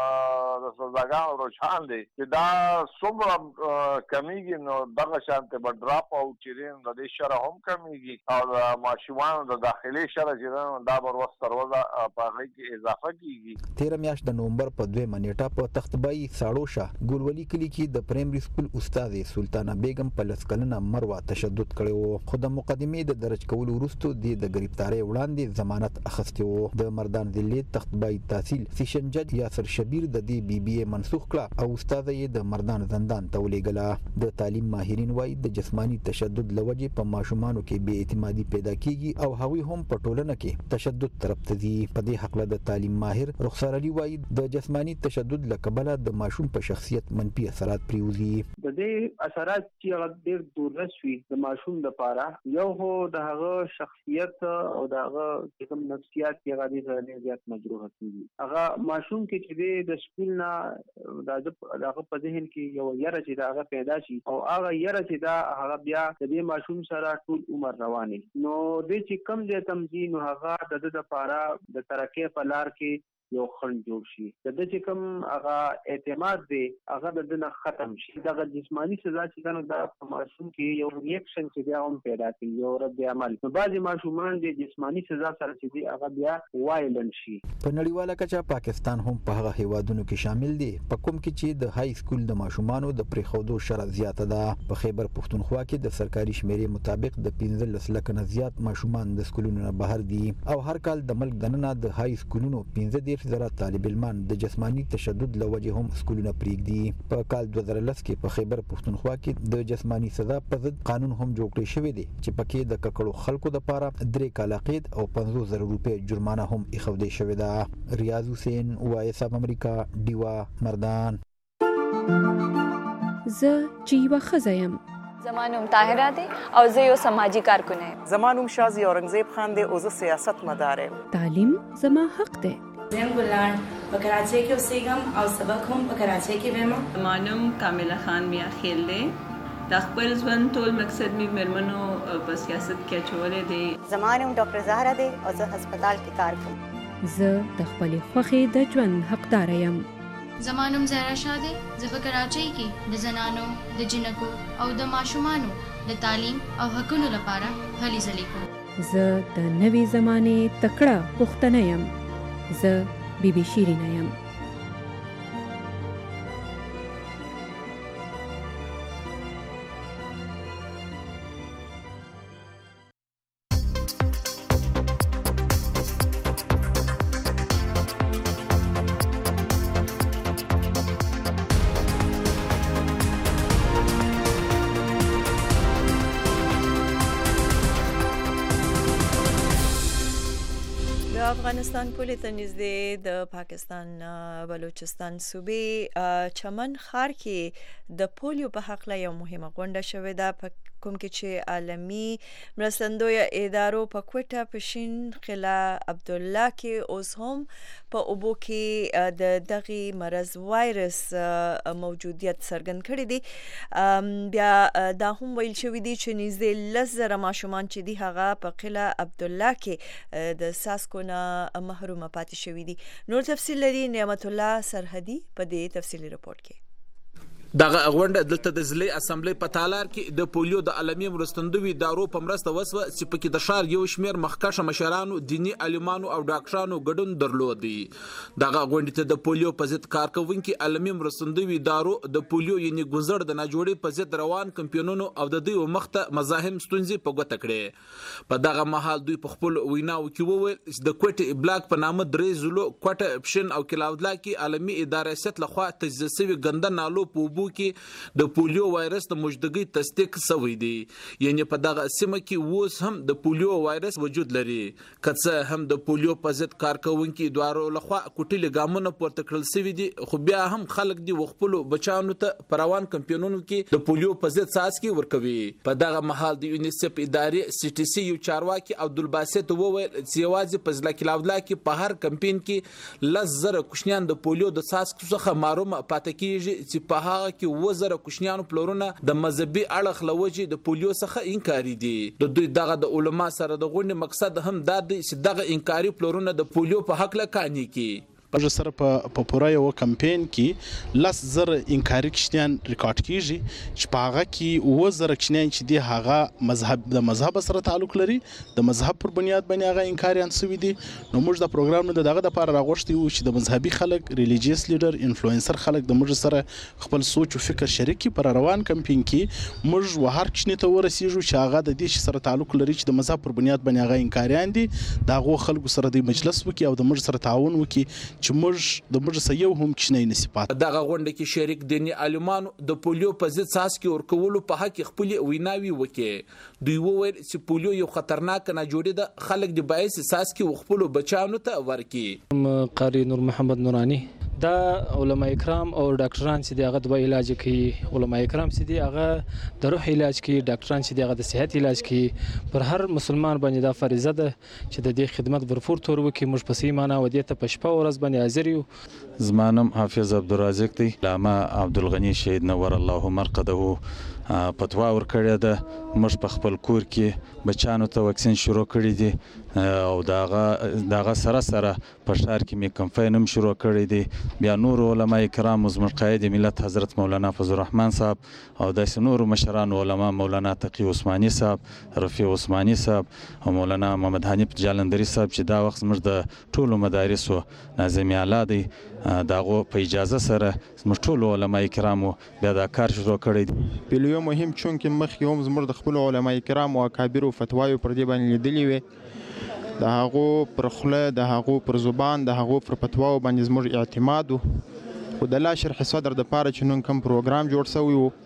سزاګانو روشان دي چې دا څومره کمیږي نو دغه شانته به ډراپ آوټ چې د دې شره هم کمیږي او ماشومان د داخلي شره چې دا بر وسته په هغه کې اضافه کیږي. 13 میاشت د نومبر په 2 نیټه په تختبای ساړوشه ګولولي کلی کې د پرایمري سکول استاد سلطانه بیگم په لسکلنه مروه تشدد کړی وو. خو د مقدمې د درج کولو وروسته د گرفتاری وړاندې ضمانت اخیستی وو. د مردان ضلع تختبای تحصیل سیشن جج یاسر شبیر د دې بی بی منسوخ کړه او استاد یې د مردان زندان ته ولېږله. د تعلیم ماهرین وایي د جسمانی تشدد لوجې په ماشومانو کې بې اعتمادي پیدا کیږي او هغوی هم په ټولنه کې تشدد طرف ته ځي. په دې حق له د تعلیم ماهر رخسار علي وایي د جسمانی تشدد له کبله د ماشوم په شخصیت منفي اثرات پریوزي. د دې اثرات چې هغه ډېر دوررس وي د ماشوم لپاره یو هو د هغه شخصیت او د هغه کوم نفسیات چې هغه ډېر زیات مجروح کیږي. هغه ماشوم کې چې د سکول نه د هغه په ذهن کې یو یره چې دا هغه پیدا شي او هغه یره چې دا هغه بیا د دې ماشوم سره ټول عمر رواني نو د چې کم دې تمځي نو هغه د لپاره د ترقې په لار کې یو خنډ جوړ شي. د دې چې کوم هغه اعتماد دی هغه د دې نه ختم شي. دا جسمانی سزا چې کنه دا په ماشوم کې یو ریاکشن چې بیا هم پیدا کوي یو رد عمل. نو بعضي ماشومان د جسمانی سزا سره چې دی هغه بیا وایلنت شي. په نړیواله کچه پاکستان هم په هغه هیوادونو کې شامل دی په کوم کې چې د های سکول د ماشومانو د پریښودو شره زیاته ده. په خیبر پښتونخوا کې د سرکاري شمیرې مطابق د 15 لک نه زیات ماشومان د سکولونو نه بهر دي او هر کال د ملک دننه د های سکولونو 15 زره طالب علمان د جسمانی تشدد لوجه هم سکولونه پریږدي. په کال 2010 کې په خیبر پښتونخوا کې د جسمانی سزا په ضد قانون هم جوړ کړی شوی دی چې پکې د ککړو خلکو لپاره 3 کاله قید او 500,000 روپۍ جرمانه هم ایښودل شوې ده. ریاض حسین وایس اف امریکا ډیوا مردان. زه چې یوه ښځه یم. زما نوم طاهره دی او زه یو سماجی کارکن یم. زما نوم شازی اورنګزیب خان دی او زه سیاست مدار یم. تعلیم زما حق دی. زم ګلان په کراچۍ کې اوسېږم او سبق هم په کراچۍ کې وایم. زما نوم کامله خان میا خیل دی. د خپل ژوند ټول مقصد مې مېرمنو په سیاست کې اچولی دی. زما نوم ډاکټر زهره دی او زه هسپتال کې کار کوم. زه د خپلې خوښې د ژوند حقداره یم. زما نوم زهرا شاه دی. زه په کراچۍ کې د زنانو د جنکو او د ماشومانو د تعلیم او حقونو لپاره هلې ځلې کوم. زه د نوې زمانې تکړه پښتنه یم. زه بی بی شیرینه یم. افغانستان پولې ته نږدې د پاکستان بلوچستان صوبې چمن ښار کې د پولیو په حق یو مهمه غونډه شوې ده، په کوم کې چې عالمي مرستندویه ادارو په کوټه پشین قلعه عبدالله کې اوس هم په اوبو کې د دغه مرض وایرس موجودیت څرګند کړی دی. بیا دا هم ویل شوی دی چې نږدې 10,000 ماشومان چې دی هغه په قلعه عبدالله کې د څاڅکو نه محرومه پاتې شوي دي. نور تفصیل لري نعمت الله سرحدي په دې تفصیلي رپورت کې. دغه غونډه دلته د ضلعي اسمبلی په تالار کې د پولیو د عالمي مرستندوي ادارو په مرسته وسوه چې پکې د ښار یو شمېر مخکښه مشرانو، دیني عالمانو او ډاکټرانو ګډون درلود. دغه غونډې ته د پولیو په ضد کارکوونکي عالمي مرستندوي ادارو د پولیو یعنی ګوزړ د ناجوړي په ضد روان کمپاینونو او د دوی مخته مزاحم ستونزې په ګوته کړې. په دغه مهال دوی په خپل ویناو کې وویل چې د کوټې بلاک په نامه درې ضلعو کوټه، پشین او کلاودلا کې عالمي ادارې ست لخوا تجزیه شوي ګنده نالو په اوبو کې د پولیو وایرس د موجودګۍ تصدیق شوی دی. یعنی په دغه سیمه کې اوس هم د پولیو وایرس وجود لري. که څه هم د پولیو په ضد کارکوونکي ادارو لخوا کوټلي ګامونه پورته کړل شوي دي، خو بیا هم خلک دی خپل بچانو ته په روان کمپاینونو کې د پولیو په ضد څاڅکي ورکوي. په دغه مهال د یونیسف ادارې CTC یو چارواکي عبدالباسط وویل چې یوازې په ضلع کلاودلا کې په هر کمپاین کې 10,000 کوچنیان د پولیو د څاڅکو څخه محروم پاتې کیږي چې په هغه کې 10,000 کوچنیانو پلورونه د مذهبي اړخ لوجې د پولیو څخه انکاري دي. د دوی دغه د علما سره د غونډې مقصد هم دا دی چې دغه انکاري پلورونه د پولیو په حق لکاني کی. په سره په پوره یو کمپاین کې 10,000 انکاري کشتیان ریکارډ کیږي چې په هغه کې 10,000 کشتیان چې دی هغه د مذهب سره تعلق لري، د مذهب پر بنیاد باندې هغه انکاریان شوي دي. نو موږ د پروګرام نه دغه لپاره راغوښتي وو چې د مذهبي خلک، ریلیجیس لیډر، انفلوئنسر خلک د موږ سره خپل سوچ او فکر شریکي پر روان کمپاین کې موږ وهر کشنی ته ورسیږو چې هغه د دې سره تعلق لري چې د مذهب پر بنیاد باندې هغه انکاریان دي، دا غو خلکو سره د مجلس وکي او د موږ سره تعاون وکي چې موږ سره یو هم کشنی نصيبات. دغه غونډه کې شریک دیني عالمانو د پولیو په ضد څاڅکي ورکولو په حق خپل ویناوي وکړي. دوی وویل چې پولیو یو خطرناک ناجوړي ده، خلک د باعث څاڅکي خپل بچانو ته ورکړي. قاری نور محمد نورانی دا علماء کرام او ډاکټران چې دغه د علاج کوي، علماء کرام چې دغه د روح علاج کوي، ډاکټران چې دغه د صحت علاج کوي، پر هر مسلمان باندې دا فریضه ده چې د دې خدمت برفور تور وکي. موږ په سیمانه ودی ته په شپه ورځ باندې حاضر یو. زمانم حافظ عبدالرازق دی، علامه عبدالغنی شهید نور الله مرقده فتوا ورکړې ده. موږ په خپل کور کې بچانو ته واکسین شروع کړی دي او داغه سره په شهر کې می کمپاین هم شروع کړی دي. بیا نور علماء کرام زموږ قائد ملت حضرت مولانا فضل الرحمن صاحب او داسې نور مشران علما مولانا تقی عثماني صاحب، رفیع عثماني صاحب او مولانا محمد حنیف جالندری صاحب چې دا وخت زموږ د ټولو مدارسو ناظم اعلی دی، داغه په اجازه سره زموږ ټولو علماء کرامو بیا دا کار شروع کړی دی. پلیو مهم چون کې مخکې هم زموږ د خپل علماء کرام او اکابر فتواوی پر دې باندې لیدلې وي. د هغو پر خوله، د هغو پر زبان، د هغو پر فتواو باندې زموږ اعتماد او د لا شرح صدر د پاره چې نن کوم پروګرام جوړ شوی وو،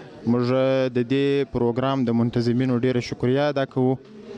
موږ د دې پروګرام د منتظمینو ډیره شکریا ادا کوو.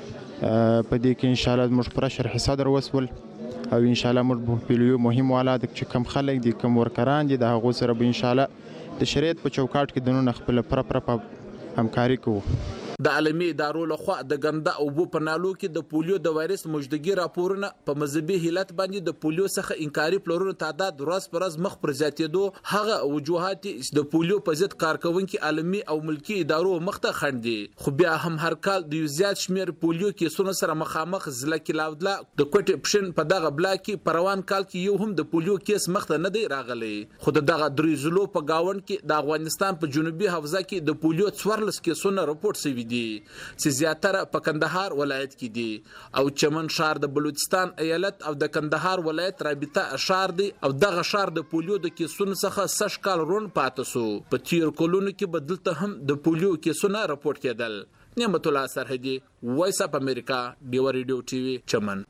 په دې کې ان شاء الله موږ پر شرح صدر وسول او ان شاء الله موږ پلیو مهم ولادت چې کم خلک دي، کم ورکران دي، د هغو سره به ان شاء الله د شریعت په چوکاټ کې دنه خپل پر همکاري کوو. د عالمي ادارو لخوا د ګنده اوبو په نالو کې د پولیو د وایرس موجودګي راپورونه په مذهبي حالت باندې د پولیو څخه انکاري پلورونو تعداد ورځ پر ورځ مخ پر زیاتېدو، هغه وجوهات د پولیو په ضد کارکوونکي عالمي او ملکی ادارو مخته خندي. خو بیا هم هر کال د یو زیات شمیر پولیو کیسونو سره مخامخ ضلع کلاودلا د کوټې پشن په دغه بلاک کې په روان کال کې یو هم د پولیو کیس مخته نه دی راغلی. خو دغه درې ضلعو په گاوند کې د افغانستان په جنوبي حوزه کې د پولیو 14 کیسونه راپورټ شوي دي چې زیاتره په کندهار ولایت کې دي او چمن ښار د بلوچستان ایالت او د کندهار ولایت رابطه ښار دی او دغه ښار د پولیو د کیسونو څخه 6 کال رون پاتې سو. په تیر کلونو کې بدلته هم د پولیو کیسونه راپورټ کېدل. نعمت الله سرحدي، وایس اپ امریکا، ډیو ریډیو ټي وي، چمن.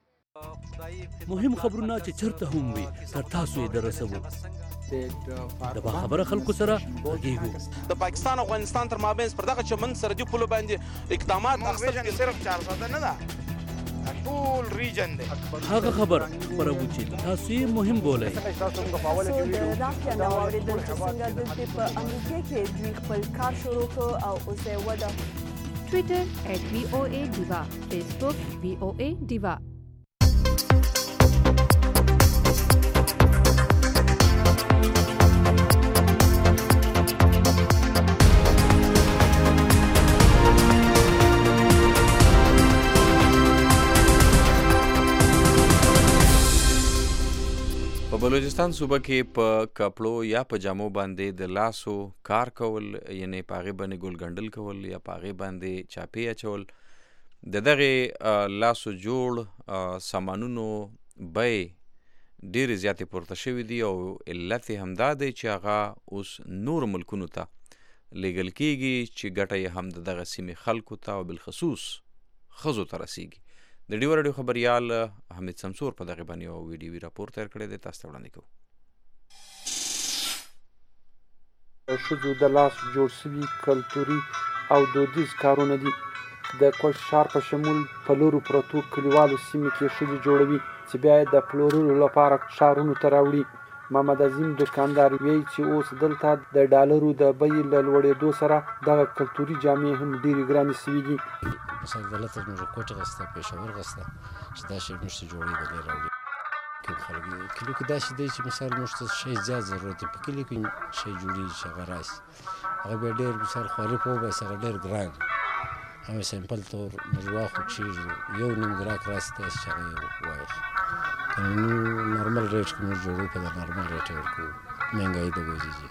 مهم خبرونه چې چرته هم وي تر تاسو یې درسوو. د باخبره خلکو سره غږیږو. د پاکستان او افغانستان تر مابین پر دغه چمن سرحدي پولو باندې اقدامات اخیستل صرف 4 ساعته نه ده. ټول ریجن دی هغه خبر خبرو چې تاسو یې مهم بولئ. د رافیا نو اوریدل چې څنګه دلته په امریکا کې دوی خپل کار شروع کړ او اوس یې وده. ټویټر @VOA Diva، فیسبوک VOA Diva. په بلوچستان صوبه کې په کپړو یا په جامو باندې د لاسو کار کول، یعنی په هغې باندې ګل ګنډل کول یا په هغې باندې چاپې اچول، د دغې لاسو جوړ سامانونو بیې ډېرې زیاتې پورته شوي دي او علت یې همدا دی چې هغه اوس نورو ملکونو ته لیږل کېږي چې ګټه یې هم د دغه سیمې خلکو ته او بالخصوص ښځو ته رسیږي. د ډیو راډیو خبریال حمید سمسور په دغه باندې یو ویډیوي راپور تیار کړی دی، تاسو ته وړاندې کوو. ښځو د لاس جوړ شوي کلتوري او دودیز کارونه دي. د کوټ ښار په شمول په لرو پرتو کلیوالو سیمې کې ښځې جوړوي چې بیا یې د پلورلو لپاره ښارونو ته راوړي. محمد عظیم دکاندار وایي چې اوس دلته د ډالرو د بیې له لوړېدو سره دغه کلتوري جامې هم ډېرې ګرانې شوي دي. مثلا دلته موږ کوټ غسته، پېښور غسته چې دا شی موږ ته جوړېدلی راوړي. کوم خلک کلي کې داسې دی چې مثال موږ ته شی زیات ضرورت دی، په کلي کې شی جوړېږي چې هغه راشي، هغه بیا ډېر مثال خواري په وباسي، هغه ډېر ګران. هم سمپل طور موږ واخلو کېږدو، یو نیم ګراک راسي داسې چې هغه یې واخلي. که نارمل ریټ کې موږ جوړو په د نارمل ریټ یې ورکوو، مهنګایي د وجې دي.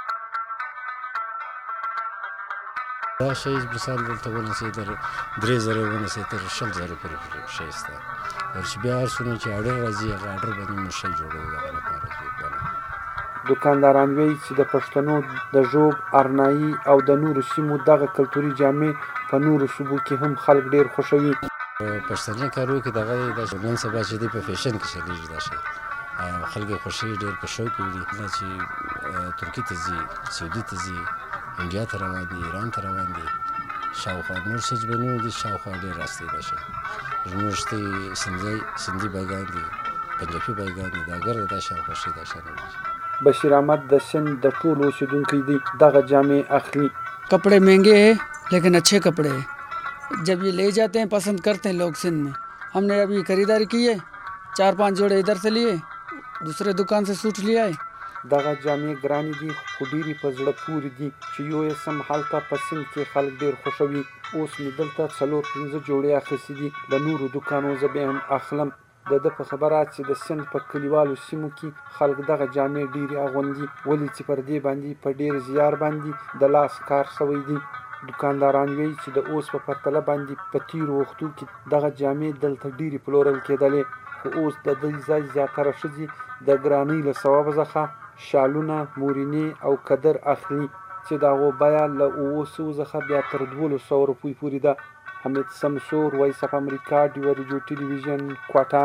دا شی مثال دلته ونیسئ تر 3000 ونیسئ تر 20,000 پورې شی شته. او چې بیا هر څومره چې اډر راځي هغه اډر باندې موږ شی جوړوو د هغه لپاره. دکانداران وایي چې د پښتنو د ژوب، ارنایي او د نورو سیمو دغه کلتوري جامې په نورو صوبو کې هم خلک ډېر خوښوي. پښتني کارو کې دغه نن سبا چې دی په فیشن کې چلیږي دا شی، خلک یې خوښوي، ډېر په شوق یې دي. نه چې ترکیې ته ځي، سعودي ته ځي، انډیا ته روان دي، ایران ته روان دي، شاوخوا نور سجبنو دي، شاوخوا ډېر راستی دا شی. زموږ ته سندي بایګان دي، پنجابي بایګان دي، دا ګرده دا شاوخوا شي دا شی. بشیر احمد د سند د ټولو اوسیدونکی دی، دغه جامې اخلي. कपड़े महंगे हैं लेकिन अच्छे कपड़े हैं। जब ये ले जाते हैं पसंद करते हैं लोग सिंध में। हमने अभी खरीदारी की है, 4-5 जोड़े इधर से लिए, दूसरे दुकान से सूट लिया है। دغه جامې ګرانې دي خو ډېرې په زړه پورې دي چې یو یې سم هلته په سند کې خلک ډېر خوښوي. اوس مې دلته 4-5 جوړې اخیستې دي، له نورو دوکانو زه بیا هم اخلم. د ده په خبره چې د سند په کلیوالو سیمو کې خلک دغه جامې ډېرې اغوندي، ولې چې پر دې باندې په ډېر زیار باندې د لاس کار شوی دی. دکانداران وایي چې د اوس په پرتله باندې په تیرو وختو کې دغه جامې دلته ډېرې پلورل کېدلې، خو اوس د دې ځای زیاتره ښځې د ګرانۍ له سببه څخه شالونه، مورینې او قدر اخلي چې د هغو بیه له 700 څخه بیا تر 1200 روپۍ پورې ده. حمید سمسور، وایس اف امریکا، ډیو ریډیو ټلویزیون، کوټه.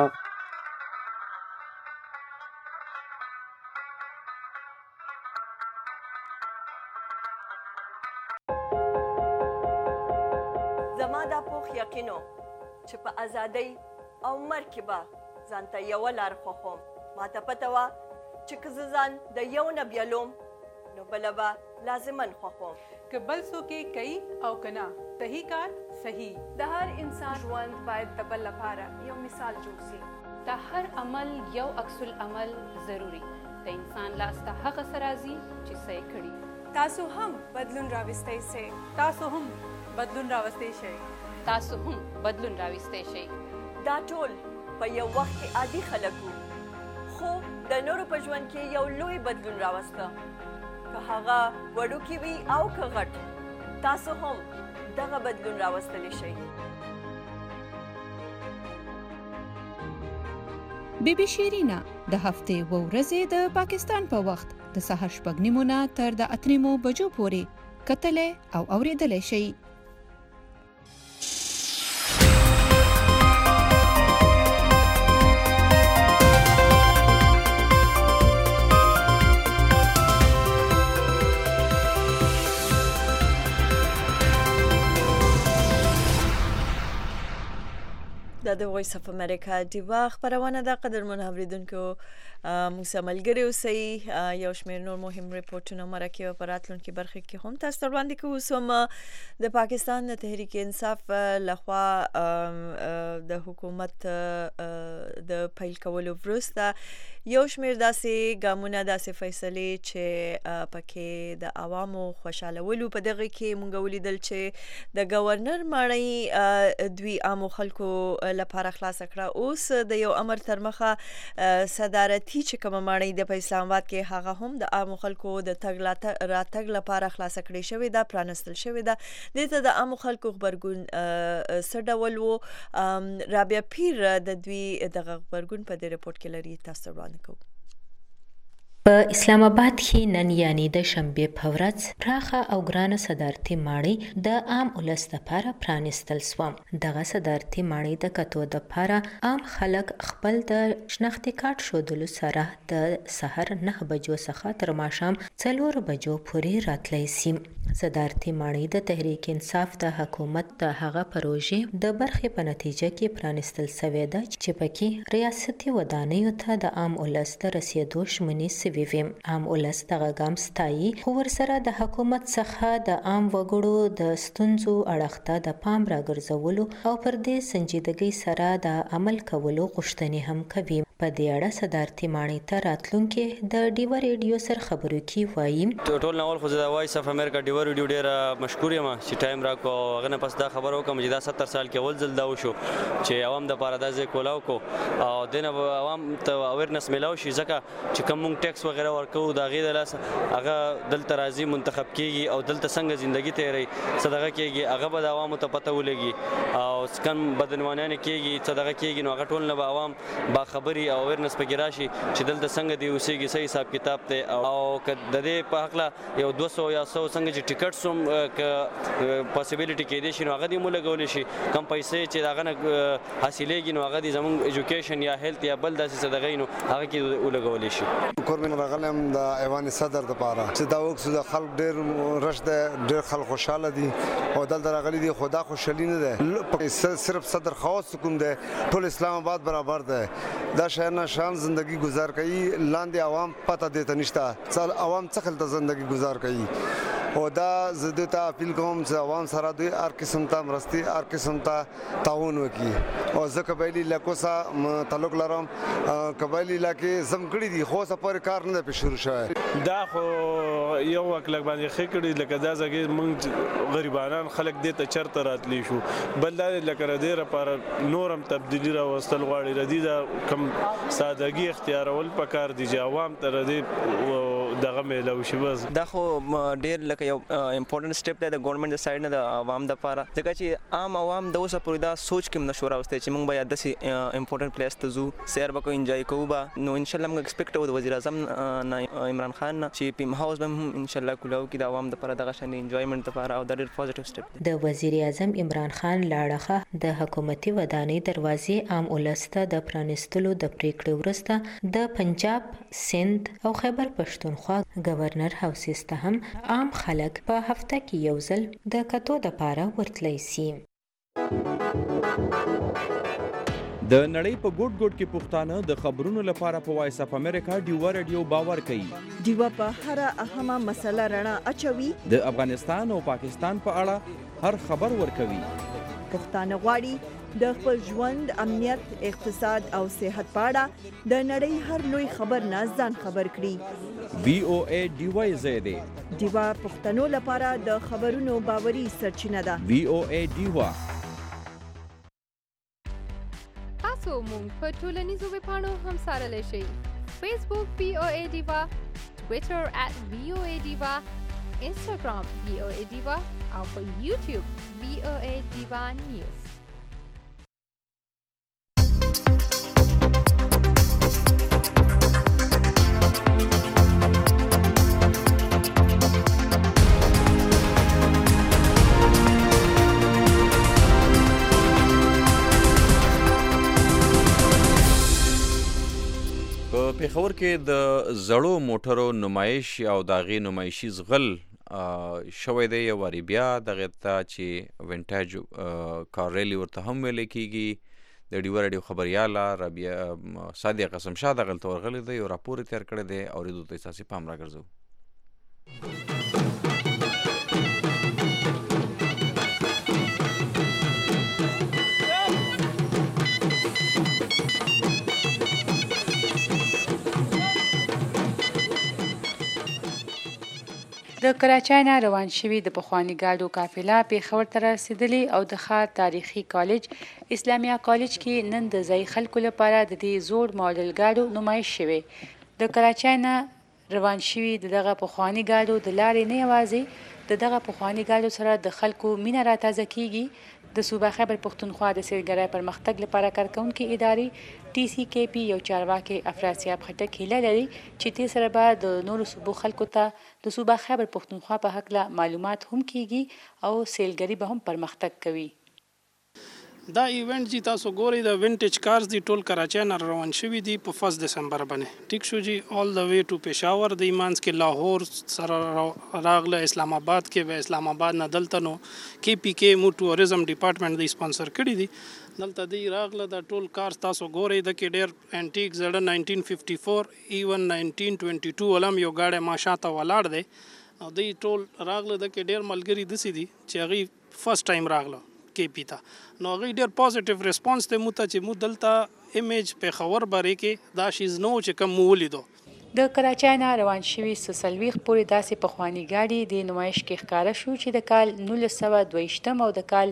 زما دا پوخ یقینو چې په ازادۍ او مرګ کې به ځانته یوه لار خوښوم. ماته پته وه چې که زه ځان د یو نه بیلوم نو بله به لازما خوښوم. که بل څوک یې کوي او که نه، صحیح کار صحیح. د هر انسان ژوند باید د بل لپاره یو مثال جوړ شي. د هر عمل یو عکس العمل ضروري. د انسان لاسته هغه څه راځي چې څه یې کړي. تاسو هم بدلون راوستی شئ. تاسو هم بدلون راوستی شئ. تاسو هم بدلون راوستی شئ. دا ټول په یو وخت کې عادي خلک وو، خو د نورو په ژوند کې یو لوی بدلون راوسته. که هغه وړوکی وي او که غټ، تاسو هم دغه بدلون راوستلی شئ. بی بی شیرینا د هفتې و ورځې د پاکستان په وخت د سهار 6:30 تر د 8 بجو پورې کتلې او اوریدلې شئ. د د وایس اف امریکا ډیوا خبرونه د قدرمن اوریدونکو موږ سره ملګري اوسئ. یو شمېر نور مهم ریپورتونه مرکه په راتلونکي برخه کې هم تاسو ته وړاندې کوو. سم د پاکستان تحریک انصاف لخوا د حکومت د پیل کولو وروسته یو شمېر داسې ګامونه داسې فیصلې چې پکې د عوامو خوشالولو په دغه کې مونږ ولیدل چې د گورنر ماڼۍ دوی عامو خلکو لپاره خلاص کړه. اوس د یو امر تر مخه صدارتي چې کوم ماڼۍ د اسلام آباد کې هغه هم د عامو خلکو د تګ راتګ لپاره خلاص کړې شوې ده، پرانستل شوې ده. دته د عامو خلکو خبرګون څه ډول وو؟ رابعه پیر د دوی دغه خبرګون په دې رپورت کې لري، تاسو وړاندې کوو. په اسلام آباد کې نن یعنی د شنبې په ورځ پراخه او ګرانه صدارتي ماڼۍ د عام ولس لپاره پرانستل شوه. دغه صدارتي ماڼۍ د کتو لپاره عام خلک خپل د شناختي کارت ښودلو سره د سحر 9 بجو څخه تر ماښام 4 بجو پورې راتلی شي. صدارتي ماڼۍ د تحریک انصاف د حکومت د هغه پروژې د برخې په نتیجه کې پرانستل شوې ده چې پکې ریاستي ودانیو ته د عام ولس د رسیدو ژمنې شوې وي. عام ولس دغه ګام ستایي، خو ورسره د حکومت څخه د عام وګړو د ستونزو اړخ ته د پام راګرځولو او پر دې سنجیدګۍ سره د عمل کولو غوښتنې هم کوي. په دې اړه صدارتي ماڼۍ ته راتلونکي د ډیوا ریډیو سره خبرو کې وایي ټول ناول خو د وایس اف امریکا ډیوا ریډیو ډیره مشکور یم چې ټایم راکو. هغه نه پس دا خبر وکم چې دا 70 سال کې اول ځل دا وشو چې عوام د پاره دازې کولاو کو او دنه عوام ته اویرنس ملاو شي، ځکه چې کوم مونږ ټیکس وغیرہ ورکو دا غي د لاس هغه دلته راځي منتخب کیږي او دلته څنګه ژوندۍ تیری صدقه کیږي هغه به د عوامو ته پته ولګي او سکن بدنوانان کیږي صدقه کیږي نو هغه ټول نه عوام با خبري او اویرنس پکې راشي چې دلته څنګه دی اوسېږي صحیح حساب کتاب ته او د دې په حق لا یو 200 یا 100 څنګه چې ټیکټ سوم ک پاسیبিলিټی کې دي شي نو هغه دی موږ لګول شي کم پیسې چې هغه نه حاصلېږي نو هغه دی زموږ ایجوکیشن یا هیلث یا بل داسې صدقه نو هغه کې ولګول شي. کورمن راغلم د ایوان صدر د پاره چې دا وخت د خلک ډېر رش ده، ډېر خلک خوشاله دي او دلته راغلي دي. خدا خوشالي نه ده، صرف صدر خاص کوم ده، ټول اسلام آباد برابر ده. دا شهر نه شان زندگی گزار کوي، لاندې عوام پته دیته نشته څل عوام څخه د زندگی گزار کوي او دا زده ته اپیل کوم چې عوام سره دوی هر قسم ته مرستي هر قسم ته تعاون وکړي. او زه قبایلی علاقو سره تعلق لرم، قبایلی علاقې زم کړی دي خو سفر کار نه په شروع شوی. دا خو یو وکړه باندې خکړي لکه دا ځکه موږ غریبانان خلک دې ته چرته راتلی شو. بل دا لکه ردی لپاره نورم تبدیلی را وستل غواړي. ردی دا کم سادهګي اختیارول پکار دي چې عوام ته ردی دغه ملو شي. بس دا خو ډیر لکه یو امپورټنت سټپ دی د ګورنمنت د سایډ نه د عوام د لپاره، ځکه چې عام عوام د اوسه پورې دا سوچ کې نشو راوستي چې موږ باید داسې امپورټنت پلیس ته ځو سیر به کوو انجوای کوو به. نو ان شاء الله موږ ایکسپیکټ کوو د وزیر اعظم عمران خان نه چې پیم هاوس به هم ان شاء الله کولاو کې د عوام لپاره دغه شان انجوایمنت لپاره او دا ډیر پوزټیو سټپ دی. د وزیر اعظم عمران خان لاړه د حکومتي ودانۍ دروازې عام ولسته د پرانستلو د پریکړې وروسته د پنجاب، سند او خیبر پښتونخوا گورنر هاوسز ته هم عام خلک په هفته کې یو ځل د کتو د پاره ورتلی شي. د نړۍ په ګوټ ګوټ کې پښتانه د خبرونو لپاره په وایس اف امریکا ډیوا ریډیو باور کوي. ډیوا په هر اهمه مسله رڼا اچوي، د افغانستان او پاکستان په اړه هر خبر ورکوي. پښتانه غواړي د خپل ژوند، امنیت، اقتصاد او صحت په اړه د نړۍ هر لوی خبر نه ځان خبر کړي. VOA ډیوا زیاده ډیوا پښتنو لپاره د خبرونو باوري سرچینه ده. VOA ډیوا. تاسو مونږ په ټولنیزو ویبپاڼو هم سارلی شئ. فیسبوک VOA ډیوا، ټویټر @VOA ډیوا، انسټاګرام VOA ډیوا او په یوټیوب VOA ډیوا نیوز. پېښور کې د زړو موټرو نمایش او د هغې نمایشي زغل شوی دی. یو وارې بیا دغې ته چې وینټاج کار ریلي ورته هم ویلی کېږي د ډیوه راډیو خبرياله رابعه صادق قسم شاه دغلته ورغلی دی یو راپور تیار کړی دی اوریدو ته اساسي پام راګرځو. د کراچۍ نه روان شوي د پخواني ګاډو قافله پېښور ته رسېدلې او د ښار تاریخي کالج اسلامیه کالج کې نن د ځایي خلکو لپاره د دې زوړ ماډل ګاډو نمایش شوی. د کراچۍ نه روان شوي دغه پخواني ګاډو د لارې نه یوازې دغه پخواني ګاډو سره د خلکو مینه راتازه کیږي. د صوبه خیبر پښتونخوا د سیلګرۍ پرمختګ لپاره کارکونکي ادارې TCKP یو چارواکي افراسیاب خټک هیله لري چې دې سره به د نورو صوبو خلکو ته د صوبه خیبر پښتونخوا په هکله معلومات هم کیږي او سیلګري به هم پرمختګ کوي. دا ایونت چې تاسو ګورئ د وینټیج کارز دی ټول کراچۍ نه روان شوي دي په 1 دسمبر باندې. ټیک شو جی آل د وی ټو پېښور د ایمانس کې لاهور سره راغله اسلام آباد کې به اسلام آباد نه دلته نو KPK مو ټوریزم ډپارټمنټ د سپانسر کړی دي دلته دی راغله د ټول کارز تاسو ګورئ د کې ډېر انټیک زړه 1954 ایون 1922 ولم یو گاډی ماشاته ولاړ دی او دی ټول راغله د کې ډېر ملګری دسی دي چې هغه فرست ټایم راغله KP ته نو هغه ډېر پوزټیو ریسپانس ته مو ته چې مو دلته ایمیج په خبر باره کې دا شیز نو چې کوم ولیدو. د کراچۍ نه روان شوي سلويخ پورې داسې پخواني ګاډي د نمایش کې ښکاره شو چې د کال 1922 او د کال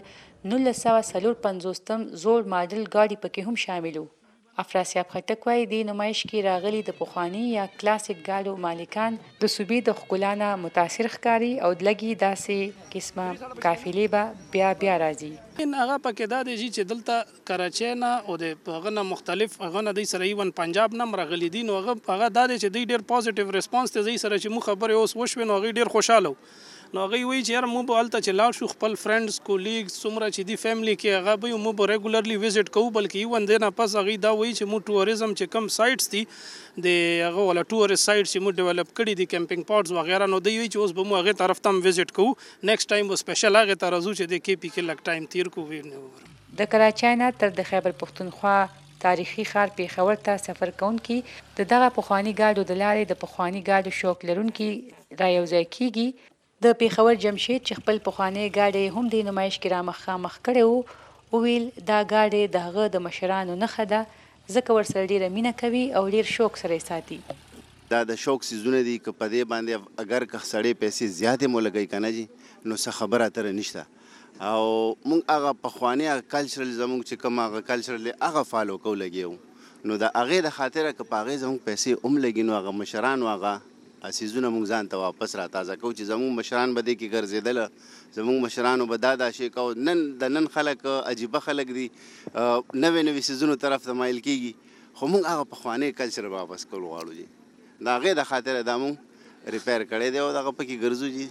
1954 زوړ ماډل ګاډي پکې هم شامل وو. افراسیاب خټک وايي د نمایش کې راغلي د پخواني یا کلاسیک ګاډو مالکان د صوبې د ښکلا متاثر ښکاري او د لګي داسې قسمه قافلې به بیا راځي. هغه پکې دا دی چې دلته کراچۍ نه او د هغه نه مختلف هغه نه دی سره ایون پنجاب نه راغلي دي نو هغه دا دی چې دی ډېر پوزټیو ریسپانس ته دی سره چې مو خبرې اوس وشوې نو هغه ډېر خوشاله نو هغه وایي چې یار مو به هلته چې لاړ شو خپل فرینډز کولیګز څومره چې دی فیملی کې هغه به مو به ریګولرلی وزټ کوو بلکې ایون دی نه پس هغه دا وایي چې مو ټوریزم چې کم سایټس دي د هغه ولا ټورست سایټس چې مو ډیولپ کړي دي کیمپینګ پاډز وغیرہ نو دی وایي چې اوس به مو هغه طرف ته وزټ کوو نیکسټ ټایم به سپیشل هغه ته راځو چې د KPK لک ټایم تیر کوو. د کراچۍ نه تر د خیبر پښتونخوا تاریخي ښار پېښور ته سفر کوونکي دغه پخواني ګاډو د لارې د پخواني ګاډو شوق لرونکي رايوځای کیږي. د پېښور جمشید چې خپل پخوانی ګاډی هم د نمایش کې رامخ کړی وو ویل دا ګاډی د هغه د مشرانو نښه ده ځکه ورسره ډېره مینه کوي او ډېر شوق سره یې ساتي. دا د شوق سیزونه دي که په دې باندې اگر که سړی پیسې زیاتې مو لګوي که نه جي نو څه خبره اتره نشته او موږ هغه پخواني هغه کلچرل زموږ چې کوم هغه کلچرل هغه فالو کوو لګیو نو د هغې د خاطره که په هغې زموږ پیسې هم لګي نو هغه مشرانو هغه سیزونه موږ ځان ته واپس را تازه کوو چې زموږ مشران به دې کې ګرځېدله زموږ مشرانو به دا شی کوو. نن خلک عجیبه خلک دي نوې سیزونو طرف ته مایل کېږي خو موږ هغه پخوانی کلچر واپس کول غواړو جي د هغې د خاطره دا موږ ریپیر کړی دی او دغه پکې ګرځو جي.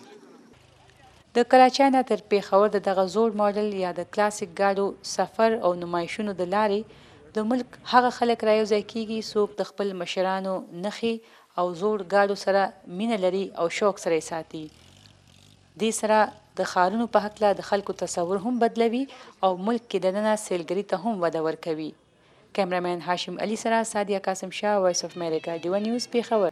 د کراچۍ نه تر پېښور دغه زوړ ماډل یا د کلاسیک ګاډو سفر او نمایشونو د لارې د ملک هغه خلک رايوځای کیږي څوک د خپل مشرانو نښې او زوړ ګاډو سره مینه لري او شوق سره یې ساتي. دې سره د ښارونو په هکله د خلکو تصور هم بدلوي او ملک کې دننه سیلګري ته هم وده ورکوي. کیمرامین هاشم علي سره سادیه قاسم شاه وایس اف امریکا ډیوه نیوز پېښور.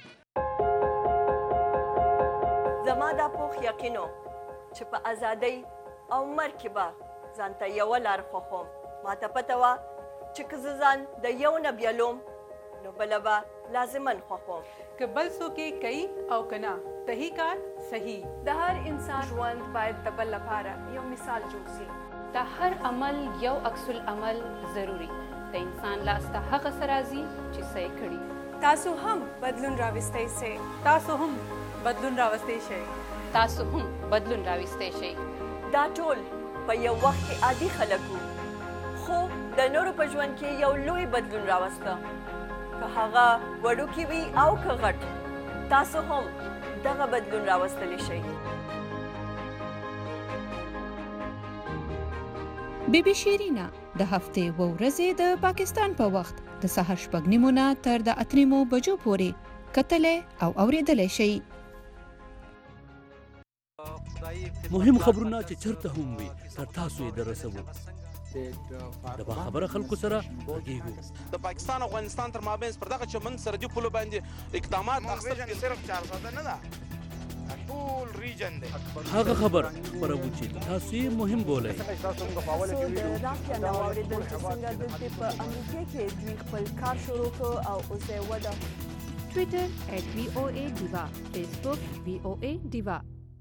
زما دا پوخ یقینو چې په ازادۍ او مرګ کې به ځانته یوه لار خوښوم ماته پته وه چې که زه ځان د یو نه بیلوم نو بله به لازمن خوښوم که بل څوک یې کوي او که نه صحیح کار صحیح د هر انسان ژوند باید د بل لپاره یو مثال جوړ شي د هر عمل یو عکس العمل ضروري د انسان لاس ته هغه څه راځي چې څه یې کړي. تاسو هم بدلون راوستی شئ تاسو هم بدلون راوستی شئ تاسو هم بدلون راوستی شئ. دا ټول په یو وخت کې عادي خلک وو خو د نورو په ژوند کې یو لوی بدلون راوسته که هغه وړوکی وي او که غټ تاسو هم دغه بدلون راوستلی شئ. بیبي شیرینا د هفتې و ورځې د پاکستان په وخت د سهار 6:30 نه تر د 8 بجو پورې کتلې او اوریدلې شي. مهم خبرونه چې چرته هم وي تر تاسو یې درسوو. د باخبره خلکو سره غږیږو د پاکستان او افغانستان تر مابین پر دغه چمن سرحدي پولو باندې اقدامات اخیستل صرف 400 نه ده ټول ریجن دی هغه خبر خبرو چې تاسو یې مهم بولئ د راکیا نو اوریدل چې څنګه د په امریکا کې دوی خپل کار شروع کړ او اوس یې وده Twitter @VOA Diva Facebook VOA Diva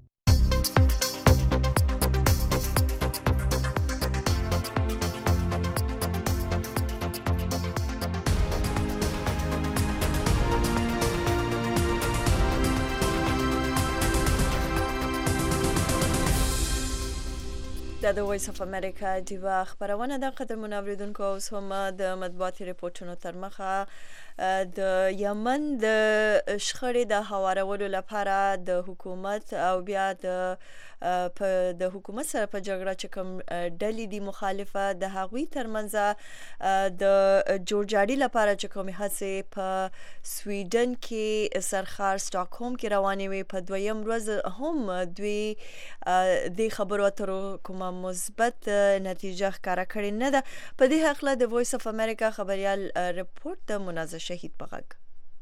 د وایس اف امریکا دیوا خبرونه د قدرمن اوریدونکو اوس هم د مطبوعاتي ریپورتونو تر مخه د یمن د شخړې د هوارولو لپاره د حکومت او بیا د حکومت سره په جګړه چې کوم ډلې دي مخالفه د هغوی ترمنځ د جوړجاړي لپاره چې کوم هڅې په سویډن کې سرخار سټاکهولم کې روانې وي په دویم ورځ هم دوی د خبرو اترو کومه مثبت نتیجه ښکاره کړې نه ده. په دې حق د وایس اف امریکا خبريال رپورت د منازع شهید په غږ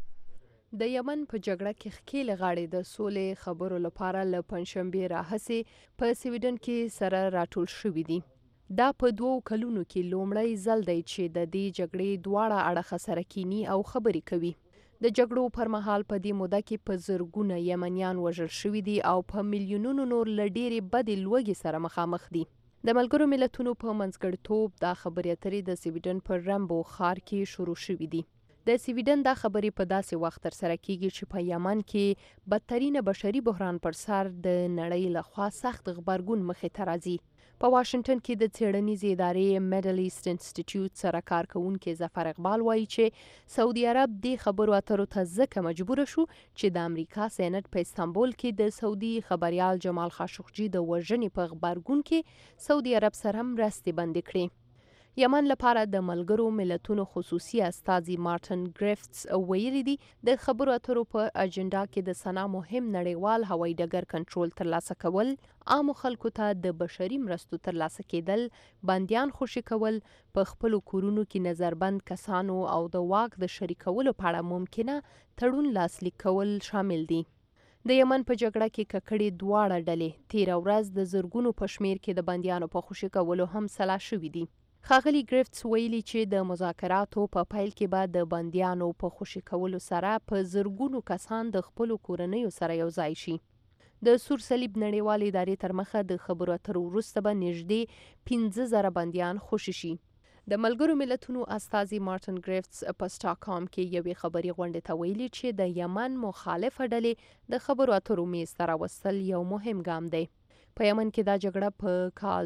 د یمن په جګړه کې ښکېل غاړې د سولې خبرو لپاره له پنځشنبې راهیسې په سویډن کې سره راټول شوي دي. دا په 2 کلونو کې لومړی ځل دی چې د دې جګړې دواړه اړخه سره کینی او خبرې کوي. د جګړو پر مهال په دې موده کې په زرګونه یمنیان وژل شوي دي او په میلیونونو نور له ډېرې بدې لوږې سره مخامخ دي. د ملګرو ملتونو په منځګړیتوب دا خبرې اترې د سویډن په رمبو ښار کې شروع شوي دي. د سویډن دا خبرې په داسې وخت تر سره کیږي چې په یمن کې بدترینه بشري بحران پر سر د نړۍ لخوا سخت غبرګون مخې ته راځي. په واشنگټن کې د څېړنیزې ادارې میډل ایسټ انسټیټیوټ سره کار کوونکی ظفر اقبال وایي چې سعودي عرب د خبرو اترو ته ځکه مجبور شو چې د امریکا سېنات په استانبول کې د سعودي خبريال جمال خاشقجي د وژنې په غبرګون کې سعودي عرب سره مرستې بندي کړې. یمن لپاره د ملګرو ملتونو خصوصي استازي مارټن ګریفټس ویلي دي د خبرو اترو په اجنډا کې د سنا مهم نړیوال هوایي ډګر کنټرول ترلاسه کول، عامو خلکو ته د بشري مرستو ترلاسه کېدل، بندیان خوشي کول، په خپلو کورونو کې نظربند کسانو او د واک د شریکولو په اړه ممکنه تړون لاسلیک کول شامل دي. د یمن په جګړه کې ککړې دواړه ډلې تیره ورځ د زرګونو په شمیر کې د بندیانو په خوشي کولو هم سلا شوي دي. ښاغلي ګریفټس ویلي چې د مذاکراتو په پیل کې به د بندیانو په خوشي کولو سره په زرګونو کسان د خپلو کورنیو سره یو ځای شي. د سور صلیب نړیوال ادارې تر مخه د خبرو اترو وروسته به نږدې 15,000 بندیان خوشي شي. د ملګرو ملتونو استازي مارټن ګریفټس په سټاکهولم کې یوې خبري غونډې ته ویلي چې د یمن مخالفه ډلې د خبرو اترو میز ته راوستل یو مهم ګام دی. په یمن کې دا جګړه په کال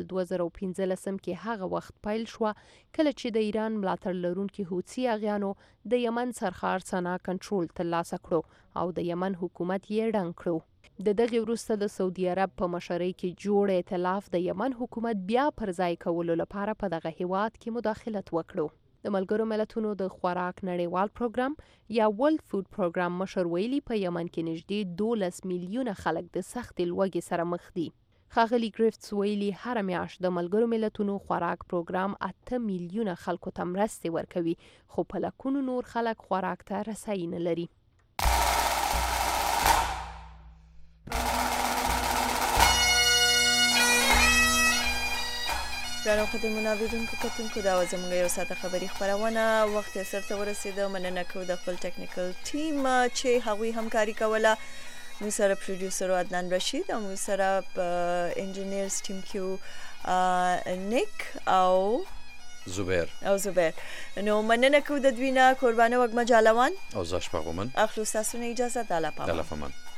2015 کې هغه وخت پیل شو کله چې د ایران ملاتړ لرونکي حوثي اغیانو د یمن سرخار سنا کنټرول ترلاسه کړو او د یمن حکومت یې ړنګ کړو. د دغه وروسته د سعودي عرب په مشرۍ کې جوړ ائتلاف د یمن حکومت بیا پر ځای کولو لپاره په دغه هیواد کې مداخلت وکړو. د ملګرو ملتونو د خوراک نړیوال پروګرام یا ورلد فود پروګرام مشر ویلي په یمن کې نږدې 12 میلیونه خلک د سخت لوږې سره مخ دي. ښاغلي ګریفټس ویلي هر میاشت د ملګرو ملتونو خوراک پروګرام 8 میلیونه خلکو ته مرستې ورکوي خو په لکونو نور خلک خوراک ته رسایي نه لري. ګرانو قدرمنو اوریدونکو کتونکو دا زموږ یو ساعته خبري خبرونه وخت سره ورسېده. مننه کوم د خپل ټیکنیکل ټیم چې هغوی همکاري کوله. موږ سره پروډوسر عدنان رشید او موږ سره انجینیرز ټیم کیو نیک او زبیر. نو مننه کوم د دوی نه قربانه وګمه جالوان او زاش پغومن اخلو تاسو نه اجازه ده. الله پامان.